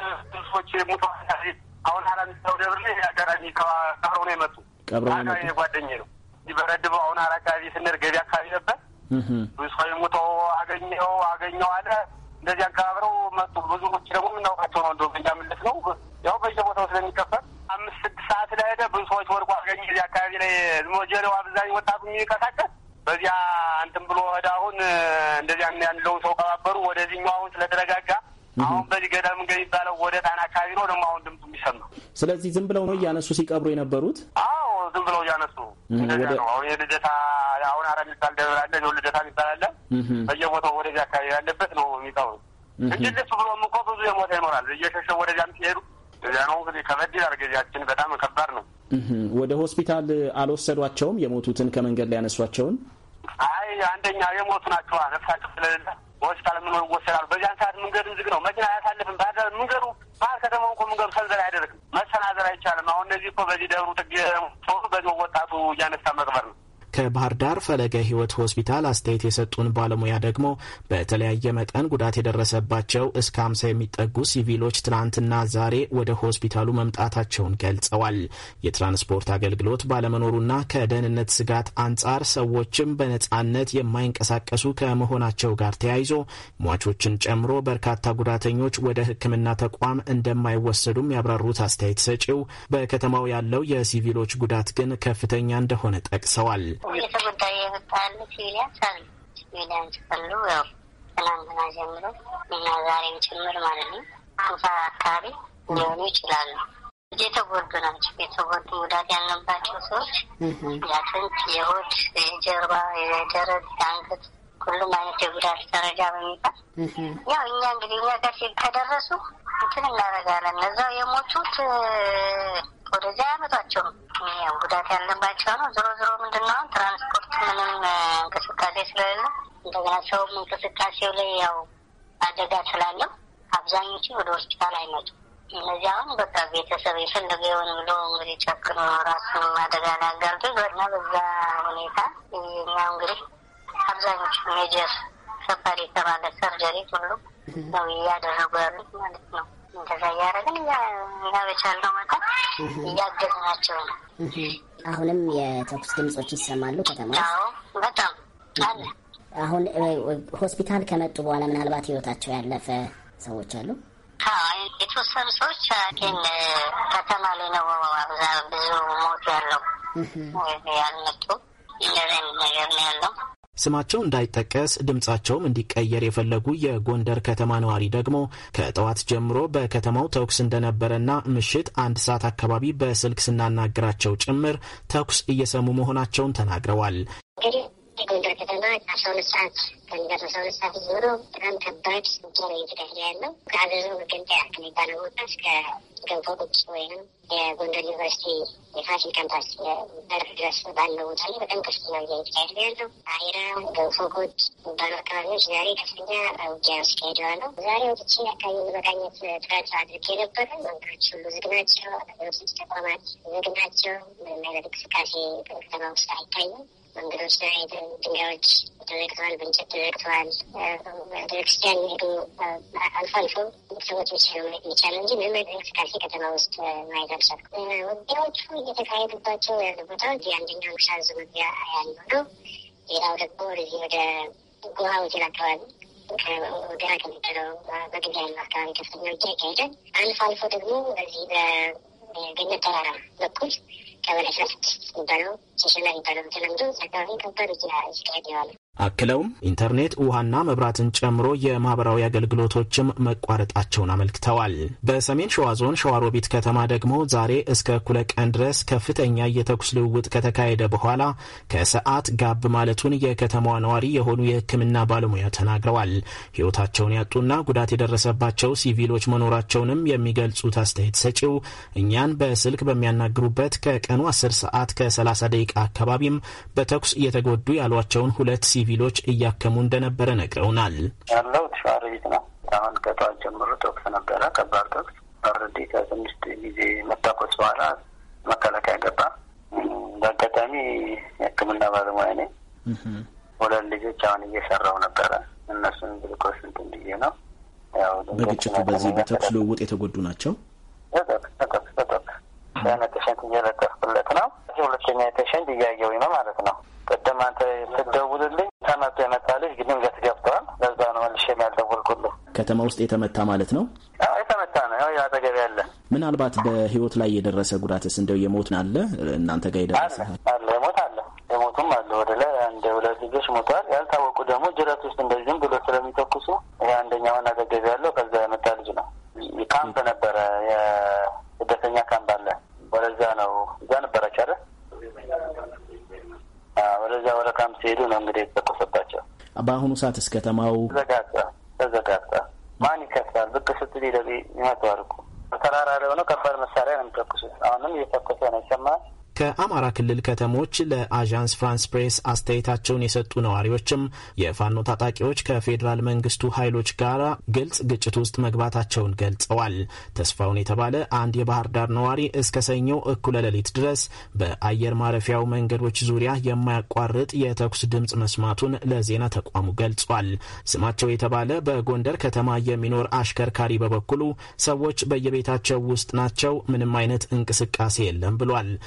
ሰዎች ሙተዋል። አሁን ሀላሚታው ደብር ላይ አጋጣሚ ቀብረው ነው የመጡ። ጓደኛዬ ነው በረድበው አሁን አካባቢ ስንር ገቢ አካባቢ ነበር። ብዙ ሰው ሙተው አገኘው አለ። እንደዚህ አቀባብረው መጡ። ብዙዎች ደግሞ የምናውቃቸው ነው። እንደው በእኛምለት ነው ያው በየቦታው ስለሚከፈል 5-6 ሰዓት ላይ ሄደ። ብዙ ሰዎች ወድቆ አገኘ። እዚህ አካባቢ ላይ ሞጀሌው አብዛኛው ወጣቱ የሚንቀሳቀስ በዚያ እንትን ብሎ ወደ አሁን እንደዚያ ያለውን ሰው ቀባበሩ። ወደዚህኛው አሁን ስለተረጋጋ አሁን በዚህ ገደል መንገድ የሚባለው ወደ ጣና አካባቢ ነው ደግሞ አሁን ድምፁ የሚሰማ።
ስለዚህ ዝም ብለው ነው እያነሱ ሲቀብሩ የነበሩት?
አዎ ዝም ብለው እያነሱ እንደዚያ ነው። አሁን የልደታ አሁን አራ የሚባል ደብር አለ፣ ልደታ የሚባል አለ። በየቦታው ወደዚያ አካባቢ ያለበት ነው የሚቀብሩ እንጂ ልስ ብሎም እኮ ብዙ የሞተ ይኖራል። እየሸሸ ወደዚያም ሲሄዱ እዚያ ነው እንግዲህ ከበድ ይላል። ጊዜያችን በጣም ከባድ ነው።
ወደ ሆስፒታል አልወሰዷቸውም? የሞቱትን ከመንገድ ላይ ያነሷቸውን?
አይ አንደኛ የሞቱ ናቸው። ነፍሳቸው ስለሌለ ሆስፒታል ምን ይወሰዳሉ? በዚያን ሰዓት መንገዱን ዝግ ነው፣ መኪና አያሳልፍም። ባህር መንገዱ ባህር ከተማው እኮ መንገዱ ሰንዘር አይደረግም፣ መሰናዘር አይቻልም። አሁን እነዚህ እኮ በዚህ ደብሩ ጥግ ሰው በዚህ ወጣቱ እያነሳ መቅበር ነው።
ከባህር ዳር ፈለገ ሕይወት ሆስፒታል አስተያየት የሰጡን ባለሙያ ደግሞ በተለያየ መጠን ጉዳት የደረሰባቸው እስከ 50 የሚጠጉ ሲቪሎች ትናንትና ዛሬ ወደ ሆስፒታሉ መምጣታቸውን ገልጸዋል። የትራንስፖርት አገልግሎት ባለመኖሩና ከደህንነት ስጋት አንጻር ሰዎችም በነጻነት የማይንቀሳቀሱ ከመሆናቸው ጋር ተያይዞ ሟቾችን ጨምሮ በርካታ ጉዳተኞች ወደ ሕክምና ተቋም እንደማይወሰዱም ያብራሩት አስተያየት ሰጪው በከተማው ያለው የሲቪሎች ጉዳት ግን ከፍተኛ እንደሆነ ጠቅሰዋል።
እየተጎዳ የመጣ ያለ ሲቪሊያንስ አሉ። ሲቪሊያንስ ካሉ ያው ትናንትና ጀምሮ እና ዛሬም ጭምር ማለት ነው 50 አካባቢ ሊሆኑ ይችላሉ። የተጎዱ ናቸው። የተጎዱ ጉዳት ያለባቸው ሰዎች የአጥንት፣ የሆድ፣ የጀርባ፣ የደረት፣ የአንገት ሁሉም አይነት የጉዳት ደረጃ በሚባል ያው እኛ እንግዲህ እኛ ጋር ከደረሱ እንትን እናደርጋለን። እነዛው የሞቱት ወደዚያ ያመጧቸውም ያው ጉዳት ያለባቸው ነው። ዞሮ ዞሮ ምንድነው ትራንስፖርት ምንም እንቅስቃሴ ስለሌለ እንደገና ሰውም እንቅስቃሴው ላይ ያው አደጋ ስላለው አብዛኞቹ ወደ ሆስፒታል አይመጡም። እነዚህ አሁን በቃ ቤተሰብ የፈለገ የሆነ ብሎ እንግዲህ ጨክኖ ራሱን አደጋ ላይ አጋልጦ እና በዛ ሁኔታ እኛው እንግዲህ አብዛኞቹ ሜጀር ከባድ የተባለ ሰርጀሪ ሁሉ ነው እያደረጉ ያሉት ማለት ነው። እንደዛ እያደረግን እኛ በቻልነው መጠን እያገዝናቸው ነው።
አሁንም የተኩስ ድምጾች ይሰማሉ ከተማ?
አዎ በጣም አለ።
አሁን ሆስፒታል ከመጡ በኋላ ምናልባት ህይወታቸው ያለፈ ሰዎች አሉ?
የተወሰኑ ሰዎች ግን ከተማ ላይ ነው ብዙ ሞት ያለው ያልመጡ እንደዚህ ነገር ነው ያለው።
ስማቸው እንዳይጠቀስ ድምጻቸውም እንዲቀየር የፈለጉ የጎንደር ከተማ ነዋሪ ደግሞ ከጠዋት ጀምሮ በከተማው ተኩስ እንደነበረና ምሽት 1 ሰዓት አካባቢ በስልክ ስናናግራቸው ጭምር ተኩስ እየሰሙ መሆናቸውን ተናግረዋል።
የጎንደር ከተማ 12 ሰዓት ከሚደርስ 12 ሰዓት ጀምሮ በጣም ከባድ ውጊያ ነው እየተካሄደ ያለው። ከአዘዞ መገንጠያ ከሚባለው ቦታ እስከ ገንፎ ቁጭ ወይም የጎንደር ዩኒቨርሲቲ የፋሲል ካምፓስ ድረስ ባለው ቦታ ላይ በጣም ከፍተኛ ውጊያ እየተካሄደ ያለው። አይራ፣ ገንፎ ቁጭ የሚባሉ አካባቢዎች ዛሬ ከፍተኛ ውጊያ ሲካሄድ ያለው። ዛሬ ወጥቼ አካባቢ መቃኘት ጥረት አድርጌ ነበረ። መንገዶች ሁሉ ዝግ ናቸው። አገልግሎት ተቋማት ዝግ ናቸው። ምንም አይነት እንቅስቃሴ ከተማ ውስጥ አይታይም። መንገዶች ላይ ድንጋዮች ተዘግተዋል፣ በእንጨት ተዘግተዋል። ቤተክርስቲያን ሄዱ አልፎ አልፎ ሰዎች የሚቻለው እንጂ ምንም አይነት እንቅስቃሴ ከተማ ውስጥ ማየት አልቻልኩም። ውጊያዎቹ እየተካሄዱባቸው ያሉ ቦታዎች የአንደኛው ሻዝ መግቢያ ያለው ነው። ሌላው ደግሞ ወደዚህ ወደ ጎሃ ሆቴል አካባቢ ወገራ ከሚባለው መግቢያ ያለው አካባቢ ከፍተኛ ውጊያ ይካሄዳል። አልፎ አልፎ ደግሞ በዚህ በገነት ተራራ በኩል ቀበሌ 16 የሚባለው ሸሸላ የሚባለው ተለምዶ አካባቢ ከባድ ውጊያ ሲካሄድ ይዋል።
አክለውም ኢንተርኔት፣ ውሃና መብራትን ጨምሮ የማህበራዊ አገልግሎቶችም መቋረጣቸውን አመልክተዋል። በሰሜን ሸዋ ዞን ሸዋሮቢት ከተማ ደግሞ ዛሬ እስከ እኩለ ቀን ድረስ ከፍተኛ የተኩስ ልውውጥ ከተካሄደ በኋላ ከሰዓት ጋብ ማለቱን የከተማዋ ነዋሪ የሆኑ የሕክምና ባለሙያ ተናግረዋል። ሕይወታቸውን ያጡና ጉዳት የደረሰባቸው ሲቪሎች መኖራቸውንም የሚገልጹት አስተያየት ሰጪው እኛን በስልክ በሚያናግሩበት ከቀኑ 10 ሰዓት ከ30 ደቂቃ አካባቢም በተኩስ እየተጎዱ ያሏቸውን 2 ሲቪሎች እያከሙ እንደነበረ ነግረውናል።
ያለው ሸዋሮቢት ነው። አሁን ከጠዋት ጀምሮ ተኩስ ነበረ፣ ከባድ ተኩስ። ኦልሬዲ ከትንሽ ጊዜ መታኮስ በኋላ መከላከያ ገባ። በአጋጣሚ የሕክምና ባለሙያ ነኝ። 2 ልጆች አሁን እየሰራው ነበረ። እነሱን ግሉኮስ እንትን ብዬ ነው። ያው
በግጭቱ በዚህ በተኩስ ልውውጥ የተጎዱ ናቸው።
ተኩስ ፔሸንት እየለጠፍኩለት ነው። ሁለተኛ ፔሸንት እያየሁኝ ነው ማለት ነው። ቀደም አንተ ስትደውልልኝ ተመቶ የመጣ ልጅ ግን ድንገት ገብተዋል። ለዛ ነው መልሼ ያልደወልኩልህ።
ከተማ ውስጥ የተመታ ማለት ነው?
አዎ የተመታ ነው። ያው አጠገቤ ያለ።
ምናልባት በህይወት ላይ የደረሰ ጉዳትስ እንደው የሞት አለ እናንተ ጋር የደረሰ
አለ? የሞት አለ፣ የሞቱም አለ። ወደ ላይ 2 ልጆች ሞተዋል። ያልታወቁ ደግሞ ጅረት ውስጥ እንደዚህም ብሎ ስለሚተኩሱ ይሄ አንደኛውን አጠገቤ ያለው ከዛ የመጣ ልጅ ነው። ካምፕ ነበረ፣ የስደተኛ ካምፕ አለ። ወደዛ ነው እዛ ነበረች አይደል? ወደዛ ወደ ካምፕ ሲሄዱ ነው እንግዲህ የተተኮሰባቸው።
በአሁኑ ሰዓት እስከ ከተማው
ተዘጋግቷል። ማን ይከፍታል? ብቅ ስትል ይመጣዋል እኮ ተራራ ላይ ሆነው ከባድ መሳሪያ ነው የሚተኩሱት። አሁንም እየተኮሰ ነው፣ ይሰማል።
ከአማራ ክልል ከተሞች ለአዣንስ ፍራንስ ፕሬስ አስተያየታቸውን የሰጡ ነዋሪዎችም የፋኖ ታጣቂዎች ከፌዴራል መንግስቱ ኃይሎች ጋር ግልጽ ግጭት ውስጥ መግባታቸውን ገልጸዋል። ተስፋውን የተባለ አንድ የባህር ዳር ነዋሪ እስከ ሰኞ እኩለ ሌሊት ድረስ በአየር ማረፊያው መንገዶች ዙሪያ የማያቋርጥ የተኩስ ድምፅ መስማቱን ለዜና ተቋሙ ገልጿል። ስማቸው የተባለ በጎንደር ከተማ የሚኖር አሽከርካሪ በበኩሉ ሰዎች በየቤታቸው ውስጥ ናቸው፣ ምንም አይነት እንቅስቃሴ የለም ብሏል። ነገር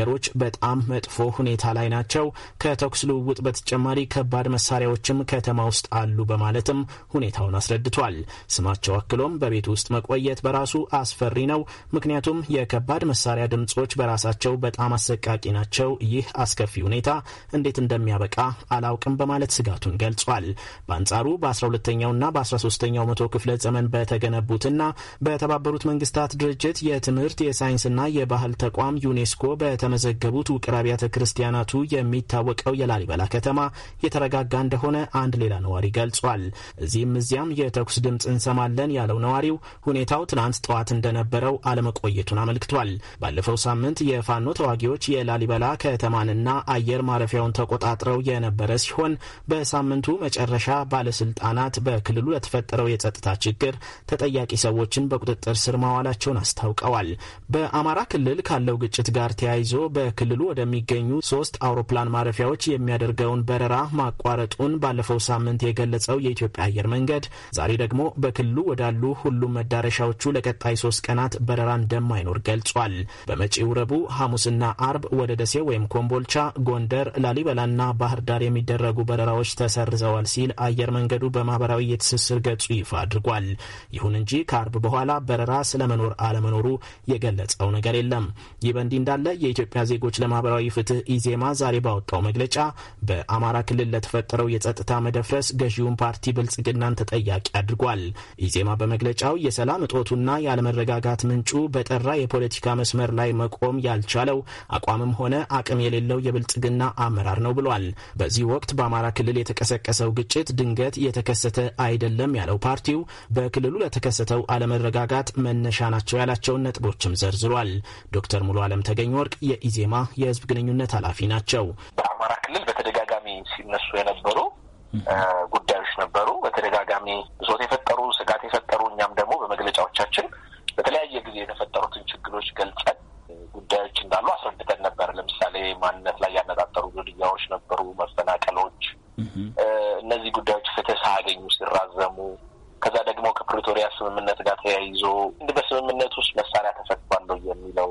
ነገሮች በጣም መጥፎ ሁኔታ ላይ ናቸው። ከተኩስ ልውውጥ በተጨማሪ ከባድ መሳሪያዎችም ከተማ ውስጥ አሉ በማለትም ሁኔታውን አስረድቷል። ስማቸው አክሎም በቤት ውስጥ መቆየት በራሱ አስፈሪ ነው፣ ምክንያቱም የከባድ መሳሪያ ድምጾች በራሳቸው በጣም አሰቃቂ ናቸው። ይህ አስከፊ ሁኔታ እንዴት እንደሚያበቃ አላውቅም በማለት ስጋቱን ገልጿል። በአንጻሩ በ12ኛውና በ13ኛው መቶ ክፍለ ዘመን በተገነቡትና በተባበሩት መንግስታት ድርጅት የትምህርት የሳይንስና የባህል ተቋም ዩኔስኮ በተመዘገቡት ውቅር አብያተ ክርስቲያናቱ የሚታወቀው የላሊበላ ከተማ የተረጋጋ እንደሆነ አንድ ሌላ ነዋሪ ገልጿል። እዚህም እዚያም የተኩስ ድምፅ እንሰማለን ያለው ነዋሪው ሁኔታው ትናንት ጠዋት እንደነበረው አለመቆየቱን አመልክቷል። ባለፈው ሳምንት የፋኖ ተዋጊዎች የላሊበላ ከተማንና አየር ማረፊያውን ተቆጣጥረው የነበረ ሲሆን በሳምንቱ መጨረሻ ባለስልጣናት በክልሉ ለተፈጠረው የጸጥታ ችግር ተጠያቂ ሰዎችን በቁጥጥር ስር ማዋላቸውን አስታውቀዋል። በአማራ ክልል ካለው ግጭት ጋር ተያይዞ በክልሉ ወደሚገኙ 3 አውሮፕላን ማረፊያዎች የሚያደርገውን በረራ ማቋረጡን ባለፈው ሳምንት የገለጸው የኢትዮጵያ አየር መንገድ ዛሬ ደግሞ በክልሉ ወዳሉ ሁሉም መዳረሻዎቹ ለቀጣይ 3 ቀናት በረራ እንደማይኖር ገልጿል። በመጪው ረቡዕ፣ ሐሙስና አርብ ወደ ደሴ ወይም ኮምቦልቻ፣ ጎንደር፣ ላሊበላና ባህር ዳር የሚደረጉ በረራዎች ተሰርዘዋል ሲል አየር መንገዱ በማህበራዊ የትስስር ገጹ ይፋ አድርጓል። ይሁን እንጂ ከአርብ በኋላ በረራ ስለመኖር አለመኖሩ የገለጸው ነገር የለም። ይህ በእንዲህ እንዳለ የኢትዮጵያ ዜጎች ለማህበራዊ ፍትህ ኢዜማ ዛሬ ባወጣው መግለጫ በአማራ ክልል ለተፈጠረው የጸጥታ መደፍረስ ገዢውን ፓርቲ ብልጽግናን ተጠያቂ አድርጓል። ኢዜማ በመግለጫው የሰላም እጦቱና ያለመረጋጋት ምንጩ በጠራ የፖለቲካ መስመር ላይ መቆም ያልቻለው አቋምም ሆነ አቅም የሌለው የብልጽግና አመራር ነው ብሏል። በዚህ ወቅት በአማራ ክልል የተቀሰቀሰው ግጭት ድንገት የተከሰተ አይደለም ያለው ፓርቲው በክልሉ ለተከሰተው አለመረጋጋት መነሻ ናቸው ያላቸውን ነጥቦችም ዘርዝሯል። ዶክተር ሙሉ አለም ተገኝ ወርቅ የኢዜማ የህዝብ ግንኙነት ኃላፊ ናቸው።
በአማራ ክልል በተደጋጋሚ ሲነሱ የነበሩ ጉዳዮች ነበሩ። በተደጋጋሚ ብሶት የፈጠሩ ስጋት የፈጠሩ እኛም ደግሞ በመግለጫዎቻችን በተለያየ ጊዜ የተፈጠሩትን ችግሮች ገልጸን ጉዳዮች እንዳሉ አስረድተን ነበር። ለምሳሌ ማንነት ላይ ያነጣጠሩ ግድያዎች ነበሩ፣ መፈናቀሎች። እነዚህ ጉዳዮች ፍትህ ሳያገኙ ሲራዘሙ ከዛ ደግሞ ከፕሪቶሪያ ስምምነት ጋር ተያይዞ በስምምነት ውስጥ መሳሪያ ተፈቷል የሚለው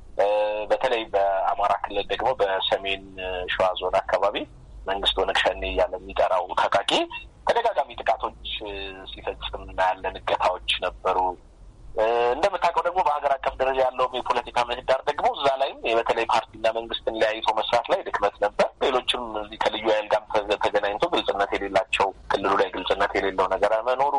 በተለይ በአማራ ክልል ደግሞ በሰሜን ሸዋ ዞን አካባቢ መንግስት ኦነግ ሸኔ እያለ የሚጠራው ታጣቂ ተደጋጋሚ ጥቃቶች ሲፈጽም እናያለን። እገታዎች ነበሩ። እንደምታውቀው ደግሞ በሀገር አቀፍ ደረጃ ያለውም የፖለቲካ ምህዳር ደግሞ እዛ ላይም በተለይ ፓርቲና መንግስትን ለያይቶ መስራት ላይ ድክመት ነበር። ሌሎችም እዚህ ከልዩ ኃይል ጋር ተገናኝቶ ግልጽነት የሌላቸው ክልሉ ላይ ግልጽነት የሌለው ነገር መኖሩ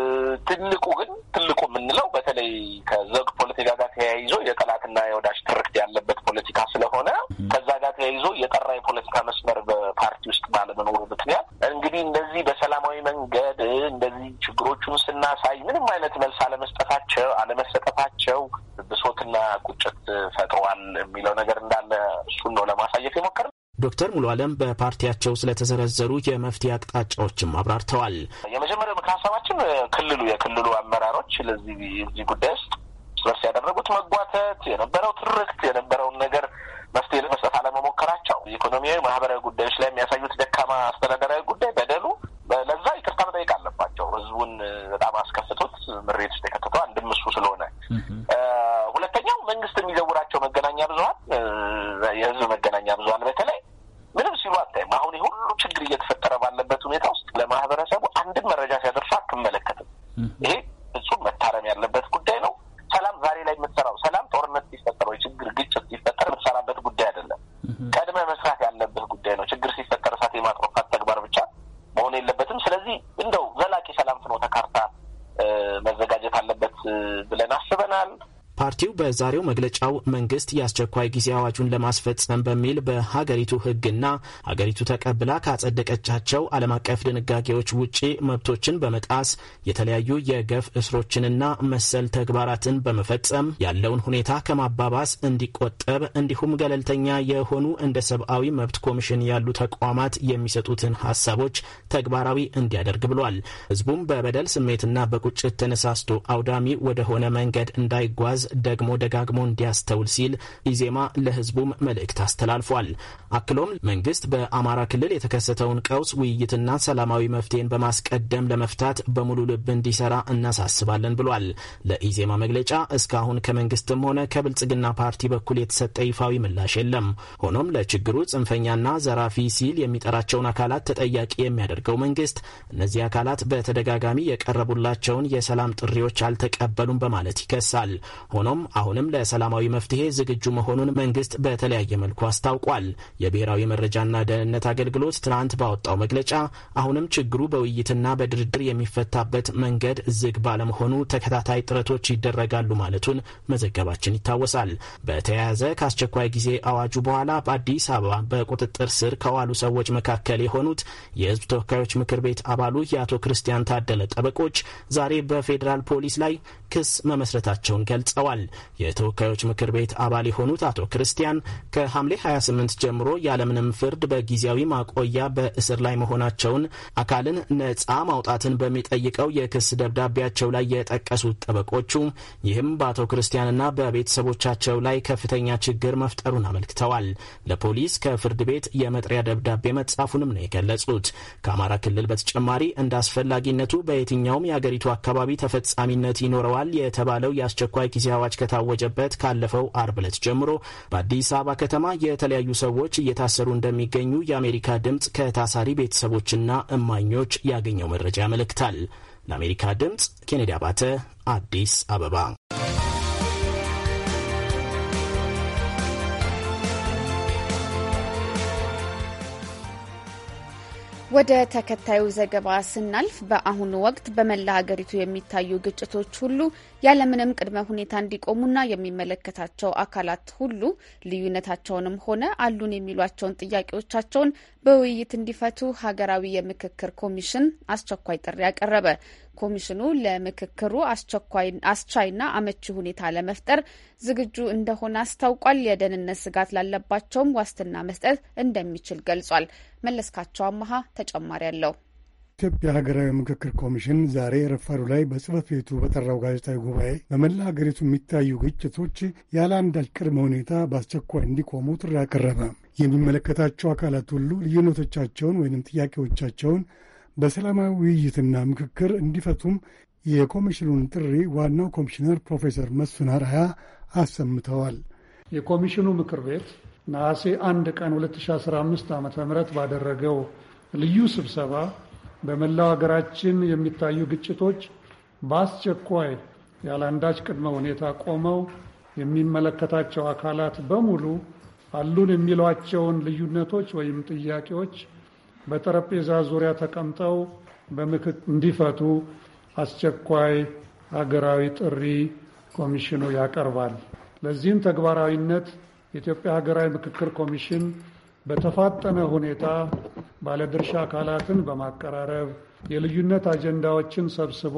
ትልቁ የምንለው በተለይ ከዘውግ ፖለቲካ ጋር ተያይዞ የጠላትና የወዳጅ ትርክት ያለበት ፖለቲካ ስለሆነ ከዛ ጋር ተያይዞ የጠራ የፖለቲካ መስመር በፓርቲ ውስጥ ባለመኖሩ ምክንያት እንግዲህ እንደዚህ በሰላማዊ መንገድ እንደዚህ ችግሮቹን ስናሳይ ምንም አይነት መልስ አለመሰጠታቸው ብሶትና ቁጭት ፈጥሯል የሚለው ነገር እንዳለ እሱን ነው ለማሳየት የሞከርነው።
ዶክተር ሙሉ አለም በፓርቲያቸው ስለተዘረዘሩ የመፍትሄ አቅጣጫዎችም አብራርተዋል።
የመጀመሪያው ምክር ሀሳባችን የክልሉ አመራሮች ለዚህ ጉዳይ ውስጥ ስበርስ ያደረጉት መጓተት የነበረው ትርክት የነበረውን ነገር መፍትሄ ለመስጠት አለመሞከራቸው፣ ኢኮኖሚያዊ ማህበራዊ ጉዳዮች ላይ የሚያሳዩት ደካማ አስተዳደራዊ ጉዳይ በደሉ ለዛ ይቅርታ መጠየቅ አለባቸው። ህዝቡን በጣም አስከፍቶት ምሬት ውስጥ የከተተው አንድም እሱ ስለሆነ፣ ሁለተኛው መንግስት የሚዘውራቸው መገናኛ ብዙኃን የህዝብ መገናኛ ብዙኃን በተለይ ምንም ሲሉ አታይም። አሁን ሁሉ ችግር እየተፈጠረ ባለበት ሁኔታ ውስጥ ለማህበረሰቡ አንድም መረጃ ሲያደርሱ አትመለከትም። ይሄ ፍጹም መታረም ያለበት ጉዳይ ነው። ሰላም ዛሬ ላይ የምትሰራው ሰላም ጦርነት ሲፈጠር ወይ ችግር ግጭት ሲፈጠር የምትሰራበት ጉዳይ አይደለም። ቀድመ መስራት ያለበት ጉዳይ ነው። ችግር ሲፈጠር እሳት የማጥፋት ተግባር ብቻ መሆን የለበትም። ስለዚህ እንደው ዘላቂ ሰላም ፍኖተ ካርታ መዘጋጀት አለበት ብለን አስበናል።
ፓርቲው በዛሬው መግለጫው መንግስት የአስቸኳይ ጊዜ አዋጁን ለማስፈጸም በሚል በሀገሪቱ ሕግና ሀገሪቱ ተቀብላ ካጸደቀቻቸው ዓለም አቀፍ ድንጋጌዎች ውጪ መብቶችን በመጣስ የተለያዩ የገፍ እስሮችንና መሰል ተግባራትን በመፈጸም ያለውን ሁኔታ ከማባባስ እንዲቆጠብ እንዲሁም ገለልተኛ የሆኑ እንደ ሰብአዊ መብት ኮሚሽን ያሉ ተቋማት የሚሰጡትን ሀሳቦች ተግባራዊ እንዲያደርግ ብሏል። ህዝቡም በበደል ስሜትና በቁጭት ተነሳስቶ አውዳሚ ወደሆነ መንገድ እንዳይጓዝ ደግሞ ደጋግሞ እንዲያስተውል ሲል ኢዜማ ለህዝቡም መልእክት አስተላልፏል። አክሎም መንግስት በአማራ ክልል የተከሰተውን ቀውስ ውይይትና ሰላማዊ መፍትሄን በማስቀደም ለመፍታት በሙሉ ልብ እንዲሰራ እናሳስባለን ብሏል። ለኢዜማ መግለጫ እስካሁን ከመንግስትም ሆነ ከብልጽግና ፓርቲ በኩል የተሰጠ ይፋዊ ምላሽ የለም። ሆኖም ለችግሩ ጽንፈኛና ዘራፊ ሲል የሚጠራቸውን አካላት ተጠያቂ የሚያደርገው መንግስት እነዚህ አካላት በተደጋጋሚ የቀረቡላቸውን የሰላም ጥሪዎች አልተቀበሉም በማለት ይከሳል። ሆኖም አሁንም ለሰላማዊ መፍትሄ ዝግጁ መሆኑን መንግስት በተለያየ መልኩ አስታውቋል። የብሔራዊ መረጃና ደህንነት አገልግሎት ትናንት ባወጣው መግለጫ አሁንም ችግሩ በውይይትና በድርድር የሚፈታበት መንገድ ዝግ ባለመሆኑ ተከታታይ ጥረቶች ይደረጋሉ ማለቱን መዘገባችን ይታወሳል። በተያያዘ ከአስቸኳይ ጊዜ አዋጁ በኋላ በአዲስ አበባ በቁጥጥር ስር ከዋሉ ሰዎች መካከል የሆኑት የህዝብ ተወካዮች ምክር ቤት አባሉ የአቶ ክርስቲያን ታደለ ጠበቆች ዛሬ በፌዴራል ፖሊስ ላይ ክስ መመስረታቸውን ገልጸዋል። የተወካዮች ምክር ቤት አባል የሆኑት አቶ ክርስቲያን ከሐምሌ 28 ጀምሮ ያለምንም ፍርድ በጊዜያዊ ማቆያ በእስር ላይ መሆናቸውን አካልን ነጻ ማውጣትን በሚጠይቀው የክስ ደብዳቤያቸው ላይ የጠቀሱት ጠበቆቹ ይህም በአቶ ክርስቲያንና በቤተሰቦቻቸው ላይ ከፍተኛ ችግር መፍጠሩን አመልክተዋል። ለፖሊስ ከፍርድ ቤት የመጥሪያ ደብዳቤ መጻፉንም ነው የገለጹት። ከአማራ ክልል በተጨማሪ እንደ አስፈላጊነቱ በየትኛውም የአገሪቱ አካባቢ ተፈጻሚነት ይኖረዋል የተባለው የአስቸኳይ ጊዜ አዋጅ ከታወጀበት ካለፈው አርብ ዕለት ጀምሮ በአዲስ አበባ ከተማ የተለያዩ ሰዎች እየታሰሩ እንደሚገኙ የአሜሪካ ድምፅ ከታሳሪ ቤተሰቦችና እማኞች ያገኘው መረጃ ያመለክታል። ለአሜሪካ ድምፅ ኬኔዲ አባተ አዲስ አበባ።
ወደ ተከታዩ ዘገባ ስናልፍ በአሁኑ ወቅት በመላ ሀገሪቱ የሚታዩ ግጭቶች ሁሉ ያለምንም ቅድመ ሁኔታ እንዲቆሙና የሚመለከታቸው አካላት ሁሉ ልዩነታቸውንም ሆነ አሉን የሚሏቸውን ጥያቄዎቻቸውን በውይይት እንዲፈቱ ሀገራዊ የምክክር ኮሚሽን አስቸኳይ ጥሪ ያቀረበ። ኮሚሽኑ ለምክክሩ አስቻይና አመቺ ሁኔታ ለመፍጠር ዝግጁ እንደሆነ አስታውቋል። የደህንነት ስጋት ላለባቸውም ዋስትና መስጠት እንደሚችል ገልጿል። መለስካቸው አመሃ ተጨማሪ አለው።
ኢትዮጵያ ሀገራዊ ምክክር ኮሚሽን ዛሬ ረፋዱ ላይ በጽህፈት ቤቱ በጠራው ጋዜጣዊ ጉባኤ በመላ ሀገሪቱ የሚታዩ ግጭቶች ያለ አንዳች ቅድመ ሁኔታ በአስቸኳይ እንዲቆሙ ጥሪ አቀረበ። የሚመለከታቸው አካላት ሁሉ ልዩነቶቻቸውን ወይም ጥያቄዎቻቸውን በሰላማዊ ውይይትና ምክክር እንዲፈቱም የኮሚሽኑን ጥሪ ዋናው ኮሚሽነር ፕሮፌሰር መስፍን አርአያ አሰምተዋል።
የኮሚሽኑ ምክር ቤት ነሐሴ 1 ቀን 2015 ዓ.ም ባደረገው ልዩ ስብሰባ በመላው ሀገራችን የሚታዩ ግጭቶች በአስቸኳይ ያለአንዳች ቅድመ ሁኔታ ቆመው የሚመለከታቸው አካላት በሙሉ አሉን የሚሏቸውን ልዩነቶች ወይም ጥያቄዎች በጠረጴዛ ዙሪያ ተቀምጠው በምክክር እንዲፈቱ አስቸኳይ ሀገራዊ ጥሪ ኮሚሽኑ ያቀርባል። ለዚህም ተግባራዊነት የኢትዮጵያ ሀገራዊ ምክክር ኮሚሽን በተፋጠነ ሁኔታ ባለድርሻ አካላትን በማቀራረብ የልዩነት አጀንዳዎችን ሰብስቦ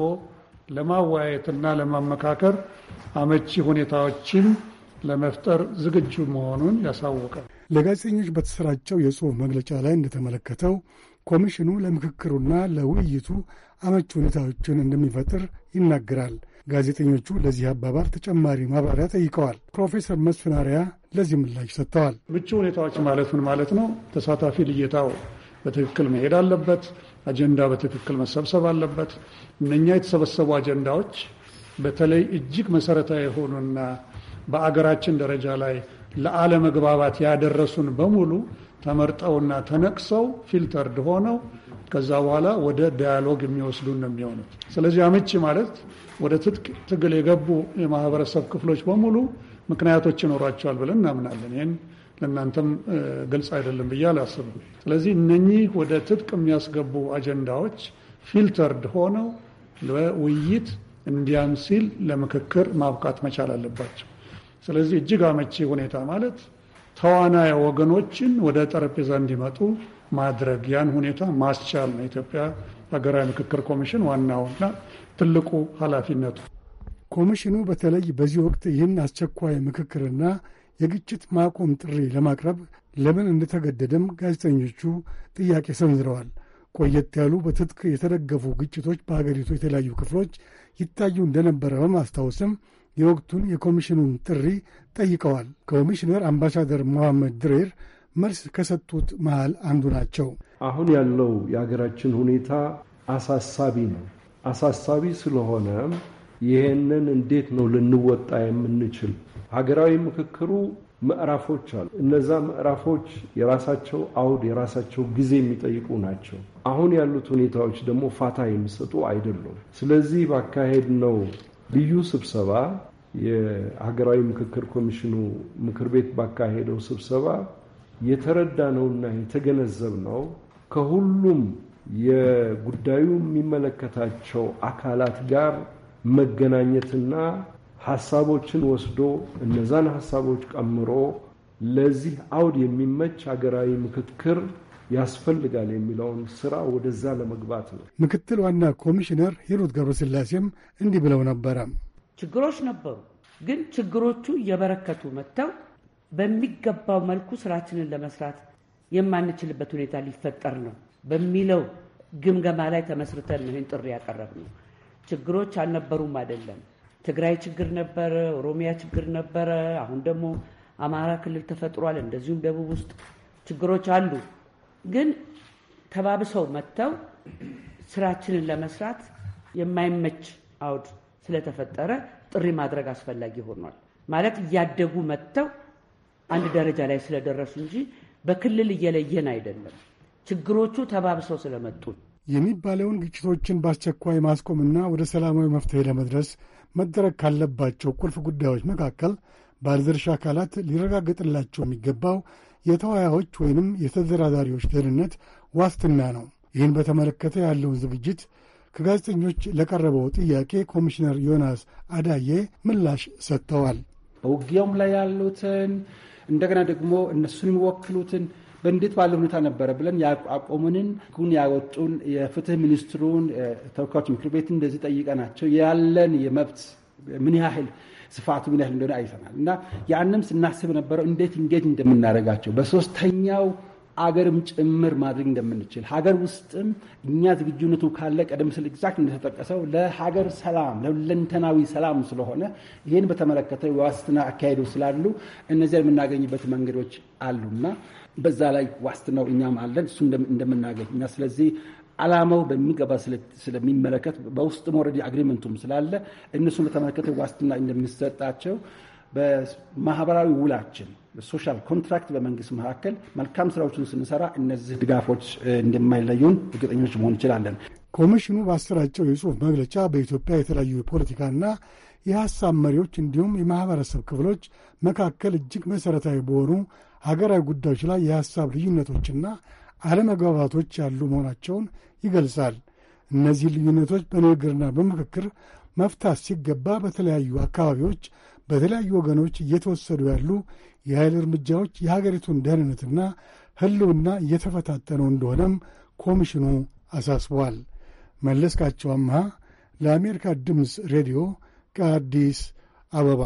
ለማወያየትና ለማመካከር አመቺ ሁኔታዎችን ለመፍጠር ዝግጁ መሆኑን ያሳውቃል።
ለጋዜጠኞች በተሰራጨው የጽሑፍ መግለጫ ላይ እንደተመለከተው ኮሚሽኑ ለምክክሩና ለውይይቱ አመቺ ሁኔታዎችን እንደሚፈጥር ይናገራል። ጋዜጠኞቹ ለዚህ አባባል ተጨማሪ ማብራሪያ ጠይቀዋል። ፕሮፌሰር መስፍን አርአያ ለዚህ ምላሽ ሰጥተዋል።
ምቹ ሁኔታዎች ማለት ምን ማለት ነው? ተሳታፊ ልየታው በትክክል መሄድ አለበት። አጀንዳ በትክክል መሰብሰብ አለበት። እነኛ የተሰበሰቡ አጀንዳዎች በተለይ እጅግ መሰረታዊ የሆኑና በአገራችን ደረጃ ላይ ለአለመግባባት ያደረሱን በሙሉ ተመርጠውና ተነቅሰው ፊልተርድ ሆነው ከዛ በኋላ ወደ ዳያሎግ የሚወስዱን ነው የሚሆኑት። ስለዚህ አመቺ ማለት ወደ ትጥቅ ትግል የገቡ የማህበረሰብ ክፍሎች በሙሉ ምክንያቶች ይኖሯቸዋል ብለን እናምናለን። ይህን ለእናንተም ግልጽ አይደለም ብዬ አላስብም። ስለዚህ እነኚህ ወደ ትጥቅ የሚያስገቡ አጀንዳዎች ፊልተርድ ሆነው ለውይይት እንዲያም ሲል ለምክክር ማብቃት መቻል አለባቸው። ስለዚህ እጅግ አመቺ ሁኔታ ማለት ተዋናይ ወገኖችን ወደ ጠረጴዛ እንዲመጡ ማድረግ፣ ያን ሁኔታ ማስቻል ነው የኢትዮጵያ ሀገራዊ ምክክር ኮሚሽን ዋናውና ትልቁ ኃላፊነቱ።
ኮሚሽኑ በተለይ በዚህ ወቅት ይህን አስቸኳይ ምክክርና የግጭት ማቆም ጥሪ ለማቅረብ ለምን እንደተገደደም ጋዜጠኞቹ ጥያቄ ሰንዝረዋል። ቆየት ያሉ በትጥቅ የተደገፉ ግጭቶች በሀገሪቱ የተለያዩ ክፍሎች ይታዩ እንደነበረ በማስታወስም የወቅቱን የኮሚሽኑን ጥሪ ጠይቀዋል። ኮሚሽነር አምባሳደር ሞሐመድ ድሬር መልስ ከሰጡት መሃል አንዱ ናቸው።
አሁን ያለው የሀገራችን ሁኔታ አሳሳቢ ነው። አሳሳቢ ስለሆነ ይሄንን እንዴት ነው ልንወጣ የምንችል? ሀገራዊ ምክክሩ ምዕራፎች አሉ። እነዛ ምዕራፎች የራሳቸው አውድ፣ የራሳቸው ጊዜ የሚጠይቁ ናቸው። አሁን ያሉት ሁኔታዎች ደግሞ ፋታ የሚሰጡ አይደሉም። ስለዚህ ባካሄድነው ልዩ ስብሰባ የሀገራዊ ምክክር ኮሚሽኑ ምክር ቤት ባካሄደው ስብሰባ የተረዳነውና የተገነዘብነው ከሁሉም የጉዳዩ የሚመለከታቸው አካላት ጋር መገናኘትና ሐሳቦችን ወስዶ እነዛን ሐሳቦች ቀምሮ ለዚህ አውድ የሚመች ሀገራዊ ምክክር ያስፈልጋል የሚለውን ስራ ወደዛ ለመግባት ነው።
ምክትል ዋና ኮሚሽነር ሂሩት ገብረስላሴም እንዲህ ብለው ነበረ።
ችግሮች ነበሩ፣ ግን ችግሮቹ እየበረከቱ መጥተው በሚገባው መልኩ ስራችንን ለመስራት የማንችልበት ሁኔታ ሊፈጠር ነው በሚለው ግምገማ ላይ ተመስርተን ነው ይህን ጥሪ ያቀረብነው። ችግሮች አልነበሩም አይደለም። ትግራይ ችግር ነበረ፣ ኦሮሚያ ችግር ነበረ፣ አሁን ደግሞ አማራ ክልል ተፈጥሯል። እንደዚሁም ደቡብ ውስጥ ችግሮች አሉ። ግን ተባብሰው መጥተው ስራችንን ለመስራት የማይመች አውድ ስለተፈጠረ ጥሪ ማድረግ አስፈላጊ ሆኗል። ማለት እያደጉ መጥተው አንድ ደረጃ ላይ ስለደረሱ እንጂ በክልል እየለየን አይደለም። ችግሮቹ ተባብሰው ስለመጡ
የሚባለውን ግጭቶችን በአስቸኳይ ማስቆምና ወደ ሰላማዊ መፍትሄ ለመድረስ መደረግ ካለባቸው ቁልፍ ጉዳዮች መካከል ባለድርሻ አካላት ሊረጋገጥላቸው የሚገባው የተወያዮች ወይንም የተደራዳሪዎች ደህንነት ዋስትና ነው። ይህን በተመለከተ ያለውን ዝግጅት ከጋዜጠኞች ለቀረበው ጥያቄ ኮሚሽነር ዮናስ አዳዬ ምላሽ ሰጥተዋል።
በውጊያውም ላይ ያሉትን እንደገና ደግሞ እነሱን የሚወክሉትን በእንዴት ባለ ሁኔታ ነበረ ብለን ያቋቋሙንን ጉን ያወጡን የፍትህ ሚኒስትሩን ተወካዮች ምክር ቤት እንደዚህ ጠይቀናቸው ያለን የመብት ምን ያህል ስፋቱ ምን ያህል እንደሆነ አይተናል። እና ያንም ስናስብ ነበረው እንዴት እንደምናደርጋቸው በሶስተኛው አገርም ጭምር ማድረግ እንደምንችል ሀገር ውስጥም እኛ ዝግጁነቱ ካለ ቀደም ሲል ኤግዛክት እንደተጠቀሰው ለሀገር ሰላም ለሁለንተናዊ ሰላም ስለሆነ ይህን በተመለከተ ዋስትና አካሄዱ ስላሉ እነዚያ የምናገኝበት መንገዶች አሉና በዛ ላይ ዋስትናው እኛም አለን እሱ እንደምናገኝ እና ስለዚህ ዓላማው በሚገባ ስለሚመለከት በውስጥም ኦልሬዲ አግሪመንቱም ስላለ እነሱን በተመለከተ ዋስትና እንደሚሰጣቸው በማህበራዊ ውላችን በሶሻል ኮንትራክት በመንግስት መካከል መልካም ስራዎችን ስንሰራ እነዚህ ድጋፎች እንደማይለዩን እርግጠኞች መሆን እንችላለን።
ኮሚሽኑ ባሰራጨው የጽሑፍ መግለጫ በኢትዮጵያ የተለያዩ የፖለቲካና የሐሳብ መሪዎች እንዲሁም የማኅበረሰብ ክፍሎች መካከል እጅግ መሠረታዊ በሆኑ ሀገራዊ ጉዳዮች ላይ የሐሳብ ልዩነቶችና አለመግባባቶች ያሉ መሆናቸውን ይገልጻል። እነዚህ ልዩነቶች በንግግርና በምክክር መፍታት ሲገባ በተለያዩ አካባቢዎች በተለያዩ ወገኖች እየተወሰዱ ያሉ የኃይል እርምጃዎች የሀገሪቱን ደህንነትና ሕልውና እየተፈታተነው እንደሆነም ኮሚሽኑ አሳስቧል። መለስካቸው አምሃ ለአሜሪካ ድምፅ ሬዲዮ ከአዲስ አበባ።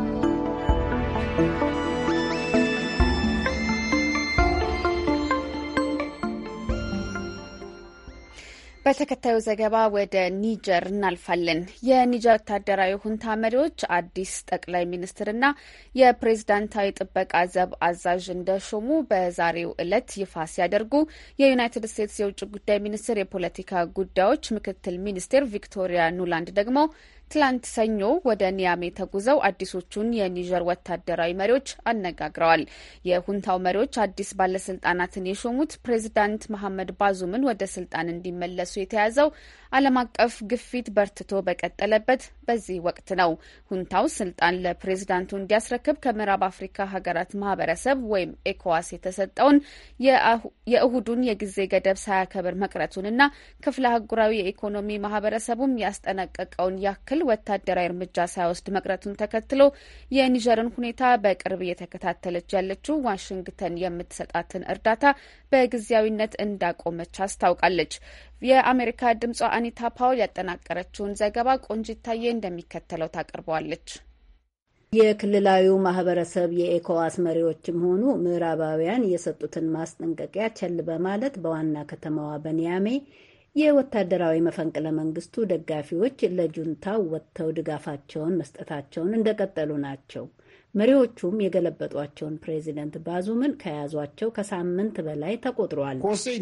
በተከታዩ ዘገባ ወደ ኒጀር እናልፋለን። የኒጀር ወታደራዊ ሁንታ መሪዎች አዲስ ጠቅላይ ሚኒስትርና የፕሬዝዳንታዊ ጥበቃ ዘብ አዛዥ እንደሾሙ በዛሬው ዕለት ይፋ ሲያደርጉ የዩናይትድ ስቴትስ የውጭ ጉዳይ ሚኒስቴር የፖለቲካ ጉዳዮች ምክትል ሚኒስቴር ቪክቶሪያ ኑላንድ ደግሞ ትላንት ሰኞ ወደ ኒያሜ ተጉዘው አዲሶቹን የኒጀር ወታደራዊ መሪዎች አነጋግረዋል። የሁንታው መሪዎች አዲስ ባለስልጣናትን የሾሙት ፕሬዚዳንት መሐመድ ባዙምን ወደ ስልጣን እንዲመለሱ የተያዘው ዓለም አቀፍ ግፊት በርትቶ በቀጠለበት በዚህ ወቅት ነው። ሁንታው ስልጣን ለፕሬዚዳንቱ እንዲያስረክብ ከምዕራብ አፍሪካ ሀገራት ማህበረሰብ ወይም ኤኮዋስ የተሰጠውን የእሁዱን የጊዜ ገደብ ሳያከብር መቅረቱንና ክፍለ አህጉራዊ የኢኮኖሚ ማህበረሰቡም ያስጠነቀቀውን ያክል ወታደራዊ እርምጃ ሳይወስድ መቅረቱን ተከትሎ የኒጀርን ሁኔታ በቅርብ እየተከታተለች ያለችው ዋሽንግተን የምትሰጣትን እርዳታ በጊዜያዊነት እንዳቆመች አስታውቃለች። የአሜሪካ ድምጿ አኒታ ፓውል ያጠናቀረችውን ዘገባ ቆንጂታዬ እንደሚከተለው ታቀርበዋለች።
የክልላዊው ማህበረሰብ የኤኮዋስ መሪዎችም ሆኑ ምዕራባውያን የሰጡትን ማስጠንቀቂያ ቸል በማለት በዋና ከተማዋ በኒያሜ የወታደራዊ መፈንቅለ መንግስቱ ደጋፊዎች ለጁንታው ወጥተው ድጋፋቸውን መስጠታቸውን እንደቀጠሉ ናቸው። መሪዎቹም የገለበጧቸውን ፕሬዚደንት ባዙምን ከያዟቸው ከሳምንት በላይ ተቆጥሯል።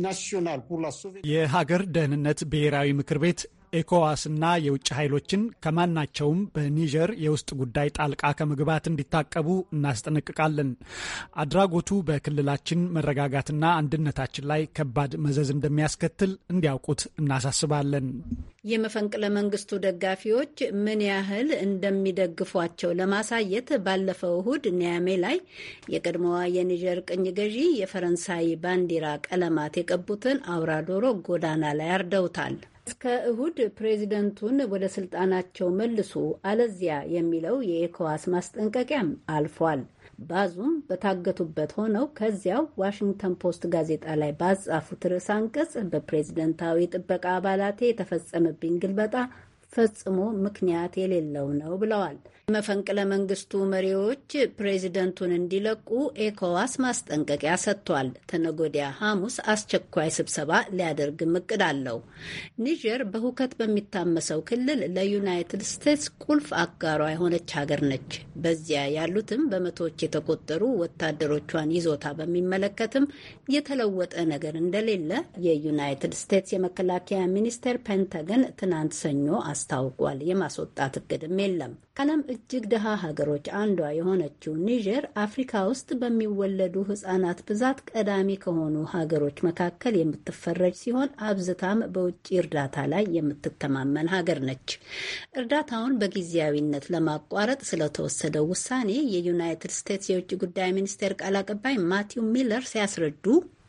የሀገር ደህንነት ብሔራዊ ምክር ቤት ኤኮዋስና የውጭ ኃይሎችን ከማናቸውም በኒጀር የውስጥ ጉዳይ ጣልቃ ከመግባት እንዲታቀቡ እናስጠነቅቃለን። አድራጎቱ በክልላችን መረጋጋትና አንድነታችን ላይ ከባድ መዘዝ እንደሚያስከትል እንዲያውቁት እናሳስባለን።
የመፈንቅለ መንግስቱ ደጋፊዎች ምን ያህል እንደሚደግፏቸው ለማሳየት ባለፈው እሁድ ኒያሜ ላይ የቀድሞዋ የኒጀር ቅኝ ገዢ የፈረንሳይ ባንዲራ ቀለማት የቀቡትን አውራ ዶሮ ጎዳና ላይ አርደውታል። እስከ እሁድ ፕሬዚደንቱን ወደ ስልጣናቸው መልሱ አለዚያ የሚለው የኤኮዋስ ማስጠንቀቂያም አልፏል። ባዙም በታገቱበት ሆነው ከዚያው ዋሽንግተን ፖስት ጋዜጣ ላይ ባጻፉት ርዕሰ አንቀጽ በፕሬዝደንታዊ ጥበቃ አባላቴ የተፈጸመብኝ ግልበጣ ፈጽሞ ምክንያት የሌለው ነው ብለዋል። የመፈንቅለ መንግስቱ መሪዎች ፕሬዚደንቱን እንዲለቁ ኤኮዋስ ማስጠንቀቂያ ሰጥቷል። ተነጎዲያ ሐሙስ አስቸኳይ ስብሰባ ሊያደርግም እቅድ አለው። ኒጀር በሁከት በሚታመሰው ክልል ለዩናይትድ ስቴትስ ቁልፍ አጋሯ የሆነች ሀገር ነች። በዚያ ያሉትም በመቶዎች የተቆጠሩ ወታደሮቿን ይዞታ በሚመለከትም የተለወጠ ነገር እንደሌለ የዩናይትድ ስቴትስ የመከላከያ ሚኒስቴር ፔንታገን ትናንት ሰኞ አስታውቋል። የማስወጣት እቅድም የለም። ከዓለም እጅግ ደሃ ሀገሮች አንዷ የሆነችው ኒጀር አፍሪካ ውስጥ በሚወለዱ ሕጻናት ብዛት ቀዳሚ ከሆኑ ሀገሮች መካከል የምትፈረጅ ሲሆን አብዝታም በውጭ እርዳታ ላይ የምትተማመን ሀገር ነች። እርዳታውን በጊዜያዊነት ለማቋረጥ ስለተወሰደው ውሳኔ የዩናይትድ ስቴትስ የውጭ ጉዳይ ሚኒስቴር ቃል አቀባይ ማቲው ሚለር ሲያስረዱ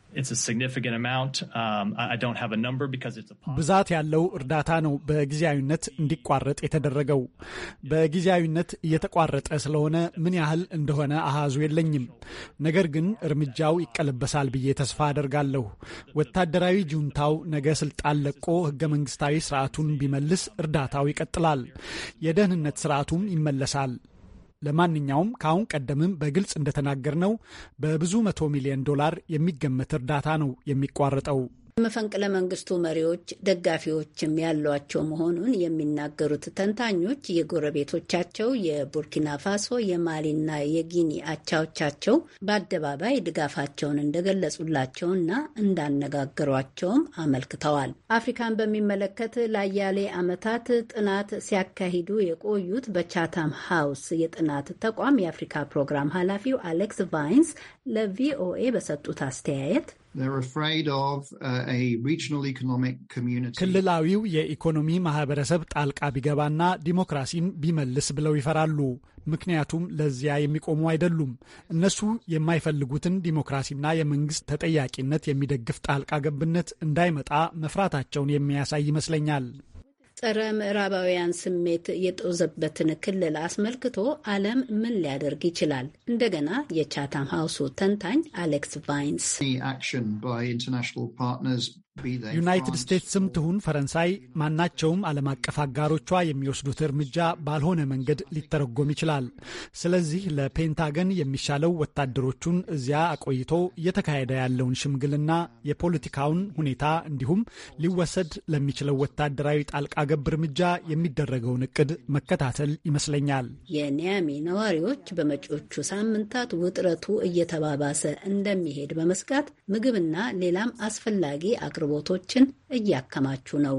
ብዛት ያለው እርዳታ ነው በጊዜያዊነት እንዲቋረጥ የተደረገው። በጊዜያዊነት እየተቋረጠ ስለሆነ ምን ያህል እንደሆነ አሃዙ የለኝም። ነገር ግን እርምጃው ይቀለበሳል ብዬ ተስፋ አደርጋለሁ። ወታደራዊ ጁንታው ነገ ስልጣን ለቆ ህገ መንግስታዊ ስርዓቱን ቢመልስ እርዳታው ይቀጥላል። የደህንነት ስርዓቱም ይመለሳል። ለማንኛውም ከአሁን ቀደምም በግልጽ እንደተናገርነው በብዙ $100 ሚሊዮን የሚገመት እርዳታ ነው የሚቋረጠው።
የመፈንቅለ መንግስቱ መሪዎች ደጋፊዎችም ያሏቸው መሆኑን የሚናገሩት ተንታኞች የጎረቤቶቻቸው የቡርኪና ፋሶ፣ የማሊና የጊኒ አቻዎቻቸው በአደባባይ ድጋፋቸውን እንደገለጹላቸውና እንዳነጋገሯቸውም አመልክተዋል። አፍሪካን በሚመለከት ለአያሌ ዓመታት ጥናት ሲያካሂዱ የቆዩት በቻታም ሃውስ የጥናት ተቋም የአፍሪካ ፕሮግራም ኃላፊው አሌክስ ቫይንስ ለቪኦኤ በሰጡት አስተያየት
ክልላዊው የኢኮኖሚ ማህበረሰብ ጣልቃ ቢገባና ዲሞክራሲን ቢመልስ ብለው ይፈራሉ። ምክንያቱም ለዚያ የሚቆሙ አይደሉም። እነሱ የማይፈልጉትን ዲሞክራሲና የመንግስት ተጠያቂነት የሚደግፍ ጣልቃ ገብነት እንዳይመጣ መፍራታቸውን የሚያሳይ ይመስለኛል።
ጸረ ምዕራባውያን ስሜት የጦዘበትን ክልል አስመልክቶ ዓለም ምን ሊያደርግ ይችላል? እንደገና የቻታም ሃውሱ ተንታኝ አሌክስ ቫይንስ
ዩናይትድ ስቴትስም ትሁን ፈረንሳይ ማናቸውም ዓለም አቀፍ አጋሮቿ የሚወስዱት እርምጃ ባልሆነ መንገድ ሊተረጎም ይችላል። ስለዚህ ለፔንታገን የሚሻለው ወታደሮቹን እዚያ አቆይቶ እየተካሄደ ያለውን ሽምግልና፣ የፖለቲካውን ሁኔታ እንዲሁም ሊወሰድ ለሚችለው ወታደራዊ ጣልቃ ገብ እርምጃ የሚደረገውን እቅድ መከታተል ይመስለኛል።
የኒያሚ ነዋሪዎች በመጪዎቹ ሳምንታት ውጥረቱ እየተባባሰ እንደሚሄድ በመስጋት ምግብና ሌላም አስፈላጊ አቅርቦቶችን እያከማቹ ነው።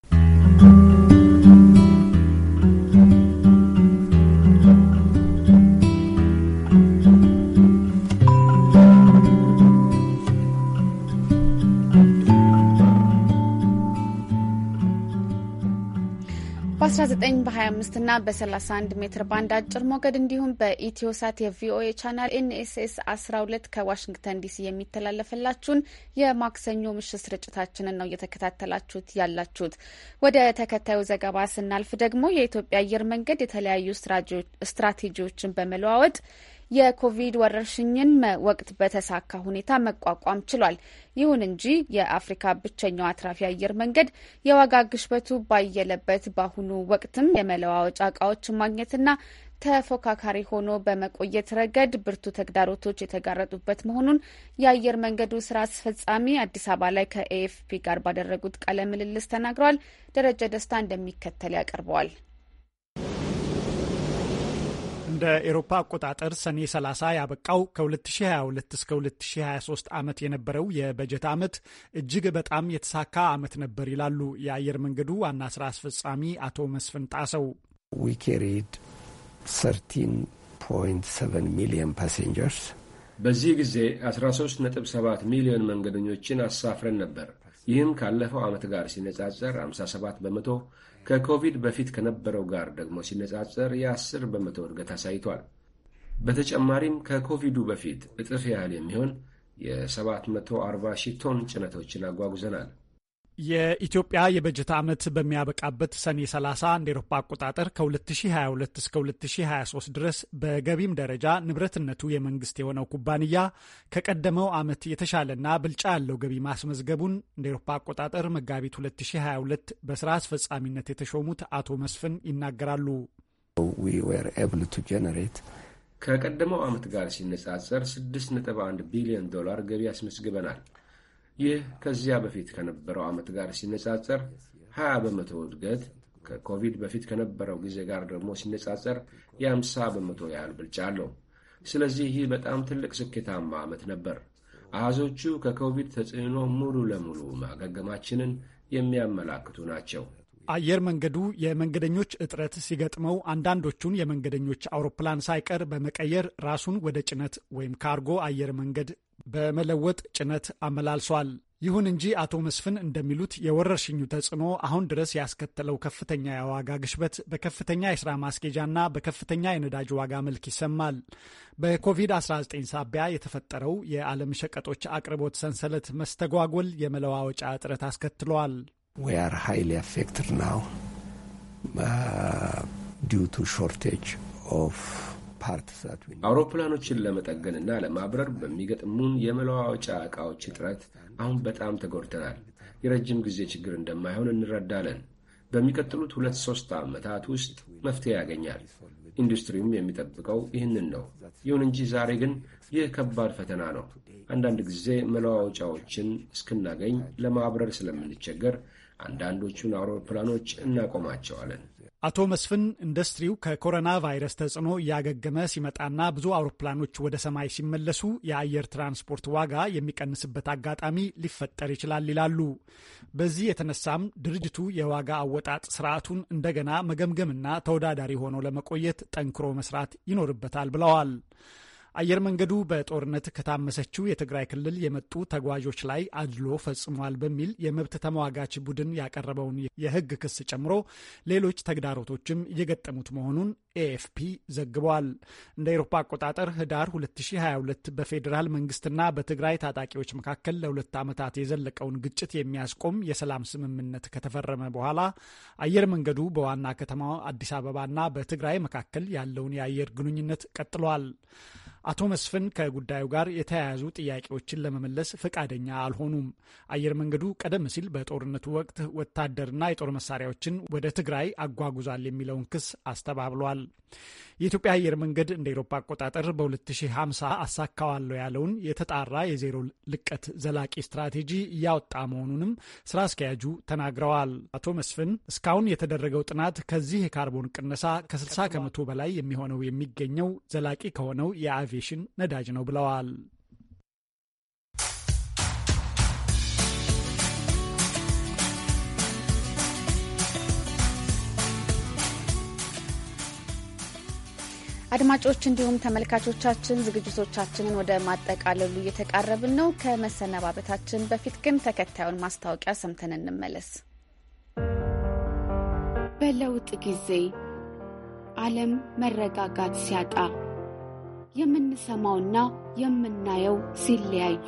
በ19 በ25 እና በ31 ሜትር ባንድ አጭር ሞገድ እንዲሁም በኢትዮሳት የቪኦኤ ቻናል ኤንኤስኤስ 12 ከዋሽንግተን ዲሲ የሚተላለፍላችሁን የማክሰኞ ምሽት ስርጭታችንን ነው እየተከታተላችሁት ያላችሁት። ወደ ተከታዩ ዘገባ ስናልፍ ደግሞ የኢትዮጵያ አየር መንገድ የተለያዩ ስትራቴጂዎችን በመለዋወጥ የኮቪድ ወረርሽኝን ወቅት በተሳካ ሁኔታ መቋቋም ችሏል። ይሁን እንጂ የአፍሪካ ብቸኛው አትራፊ አየር መንገድ የዋጋ ግሽበቱ ባየለበት በአሁኑ ወቅትም የመለዋወጫ እቃዎችን ማግኘትና ተፎካካሪ ሆኖ በመቆየት ረገድ ብርቱ ተግዳሮቶች የተጋረጡበት መሆኑን የአየር መንገዱ ስራ አስፈጻሚ አዲስ አበባ ላይ ከኤኤፍፒ ጋር ባደረጉት ቃለ ምልልስ ተናግረዋል። ደረጀ ደስታ እንደሚከተል ያቀርበዋል።
እንደ ኤሮፓ አቆጣጠር ሰኔ 30 ያበቃው ከ2022 እስከ 2023 ዓመት የነበረው የበጀት ዓመት እጅግ በጣም የተሳካ ዓመት ነበር ይላሉ የአየር መንገዱ ዋና ስራ አስፈጻሚ አቶ መስፍን ጣሰው።
We carried 13.7 million passengers.
በዚህ ጊዜ 13.7 ሚሊዮን መንገደኞችን አሳፍረን ነበር። ይህም ካለፈው ዓመት ጋር ሲነጻጸር 57 በመቶ፣ ከኮቪድ በፊት ከነበረው ጋር ደግሞ ሲነጻጸር የ10 በመቶ እድገት አሳይቷል። በተጨማሪም ከኮቪዱ በፊት እጥፍ ያህል የሚሆን የ740 ሺህ ቶን ጭነቶችን አጓጉዘናል።
የኢትዮጵያ የበጀት ዓመት በሚያበቃበት ሰኔ 30 እንደ ኤሮፓ አቆጣጠር ከ2022 እስከ 2023 ድረስ በገቢም ደረጃ ንብረትነቱ የመንግስት የሆነው ኩባንያ ከቀደመው ዓመት የተሻለና ብልጫ ያለው ገቢ ማስመዝገቡን እንደ ኤሮፓ አቆጣጠር መጋቢት 2022 በስራ አስፈጻሚነት የተሾሙት አቶ መስፍን ይናገራሉ።
ከቀደመው ዓመት ጋር ሲነጻጸር $6.1 ቢሊዮን ገቢ አስመዝግበናል። ይህ ከዚያ በፊት ከነበረው ዓመት ጋር ሲነጻጸር 20 በመቶ እድገት፣ ከኮቪድ በፊት ከነበረው ጊዜ ጋር ደግሞ ሲነጻጸር የ50 በመቶ ያህል ብልጫ አለው። ስለዚህ ይህ በጣም ትልቅ ስኬታማ ዓመት ነበር። አሃዞቹ ከኮቪድ ተጽዕኖ ሙሉ ለሙሉ ማገገማችንን የሚያመላክቱ ናቸው።
አየር መንገዱ የመንገደኞች እጥረት ሲገጥመው አንዳንዶቹን የመንገደኞች አውሮፕላን ሳይቀር በመቀየር ራሱን ወደ ጭነት ወይም ካርጎ አየር መንገድ በመለወጥ ጭነት አመላልሷል። ይሁን እንጂ አቶ መስፍን እንደሚሉት የወረርሽኙ ተጽዕኖ አሁን ድረስ ያስከተለው ከፍተኛ የዋጋ ግሽበት በከፍተኛ የሥራ ማስኬጃና በከፍተኛ የነዳጅ ዋጋ መልክ ይሰማል። በኮቪድ-19 ሳቢያ የተፈጠረው የዓለም ሸቀጦች አቅርቦት ሰንሰለት መስተጓጎል የመለዋወጫ እጥረት አስከትለዋል።
We are highly affected now due to shortage of parts that we need.
አውሮፕላኖችን ለመጠገንና ለማብረር በሚገጥሙን የመለዋወጫ ዕቃዎች እጥረት አሁን በጣም ተጎድተናል። የረጅም ጊዜ ችግር እንደማይሆን እንረዳለን። በሚቀጥሉት 2-3 ዓመታት ውስጥ መፍትሄ ያገኛል። ኢንዱስትሪውም የሚጠብቀው ይህንን ነው። ይሁን እንጂ ዛሬ ግን ይህ ከባድ ፈተና ነው። አንዳንድ ጊዜ መለዋወጫዎችን እስክናገኝ ለማብረር ስለምንቸገር አንዳንዶቹን አውሮፕላኖች እናቆማቸዋለን።
አቶ መስፍን ኢንዱስትሪው ከኮሮና ቫይረስ ተጽዕኖ እያገገመ ሲመጣና ብዙ አውሮፕላኖች ወደ ሰማይ ሲመለሱ የአየር ትራንስፖርት ዋጋ የሚቀንስበት አጋጣሚ ሊፈጠር ይችላል ይላሉ። በዚህ የተነሳም ድርጅቱ የዋጋ አወጣጥ ስርዓቱን እንደገና መገምገምና ተወዳዳሪ ሆኖ ለመቆየት ጠንክሮ መስራት ይኖርበታል ብለዋል። አየር መንገዱ በጦርነት ከታመሰችው የትግራይ ክልል የመጡ ተጓዦች ላይ አድሎ ፈጽሟል በሚል የመብት ተሟጋች ቡድን ያቀረበውን የሕግ ክስ ጨምሮ ሌሎች ተግዳሮቶችም እየገጠሙት መሆኑን ኤኤፍፒ ዘግቧል። እንደ አውሮፓ አቆጣጠር ህዳር 2022 በፌዴራል መንግስትና በትግራይ ታጣቂዎች መካከል ለ2 ዓመታት የዘለቀውን ግጭት የሚያስቆም የሰላም ስምምነት ከተፈረመ በኋላ አየር መንገዱ በዋና ከተማዋ አዲስ አበባና በትግራይ መካከል ያለውን የአየር ግንኙነት ቀጥሏል። አቶ መስፍን ከጉዳዩ ጋር የተያያዙ ጥያቄዎችን ለመመለስ ፈቃደኛ አልሆኑም። አየር መንገዱ ቀደም ሲል በጦርነቱ ወቅት ወታደርና የጦር መሳሪያዎችን ወደ ትግራይ አጓጉዟል የሚለውን ክስ አስተባብሏል። የኢትዮጵያ አየር መንገድ እንደ አውሮፓ አቆጣጠር በ2050 አሳካዋለሁ ያለውን የተጣራ የዜሮ ልቀት ዘላቂ ስትራቴጂ እያወጣ መሆኑንም ስራ አስኪያጁ ተናግረዋል። አቶ መስፍን እስካሁን የተደረገው ጥናት ከዚህ የካርቦን ቅነሳ ከ60 ከመቶ በላይ የሚሆነው የሚገኘው ዘላቂ ከሆነው የአቪዬሽን ነዳጅ ነው ብለዋል።
አድማጮች እንዲሁም ተመልካቾቻችን ዝግጅቶቻችንን ወደ ማጠቃለሉ እየተቃረብን ነው። ከመሰነባበታችን በፊት ግን ተከታዩን ማስታወቂያ ሰምተን እንመለስ። በለውጥ ጊዜ ዓለም መረጋጋት ሲያጣ የምንሰማውና የምናየው ሲለያዩ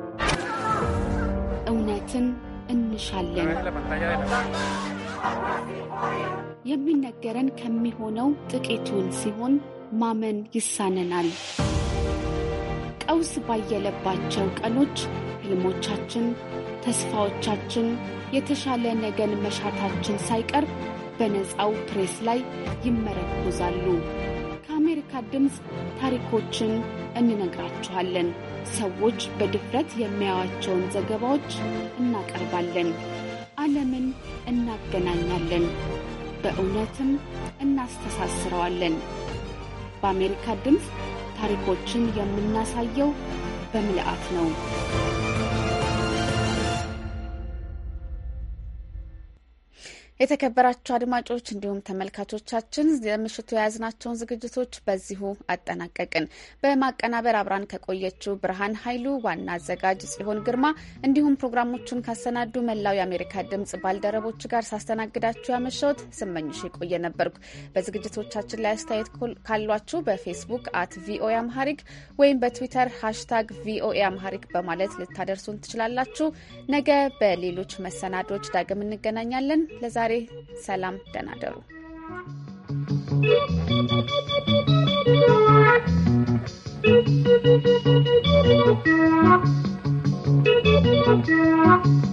እውነትን እንሻለን። የሚነገረን ከሚሆነው ጥቂቱን ሲሆን ማመን ይሳነናል። ቀውስ ባየለባቸው ቀኖች ህልሞቻችን፣ ተስፋዎቻችን፣ የተሻለ ነገን መሻታችን ሳይቀር በነፃው ፕሬስ ላይ ይመረኮዛሉ። ከአሜሪካ ድምፅ ታሪኮችን እንነግራችኋለን። ሰዎች በድፍረት የሚያዩዋቸውን ዘገባዎች እናቀርባለን። ዓለምን እናገናኛለን፣ በእውነትም እናስተሳስረዋለን። በአሜሪካ ድምፅ ታሪኮችን የምናሳየው በምልአት ነው። የተከበራችሁ አድማጮች እንዲሁም ተመልካቾቻችን ለምሽቱ የያዝናቸውን ዝግጅቶች በዚሁ አጠናቀቅን። በማቀናበር አብራን ከቆየችው ብርሃን ኃይሉ፣ ዋና አዘጋጅ ጽዮን ግርማ እንዲሁም ፕሮግራሞቹን ካሰናዱ መላው የአሜሪካ ድምጽ ባልደረቦች ጋር ሳስተናግዳችሁ ያመሸሁት ስመኝሽ የቆየ ነበርኩ። በዝግጅቶቻችን ላይ አስተያየት ካሏችሁ በፌስቡክ @ቪኦኤ አምሃሪክ ወይም በትዊተር #ቪኦኤ አምሃሪክ በማለት ልታደርሱን ትችላላችሁ። ነገ በሌሎች መሰናዶች ዳግም እንገናኛለን። ዛሬ ሰላም፣ ደህና ደሩ።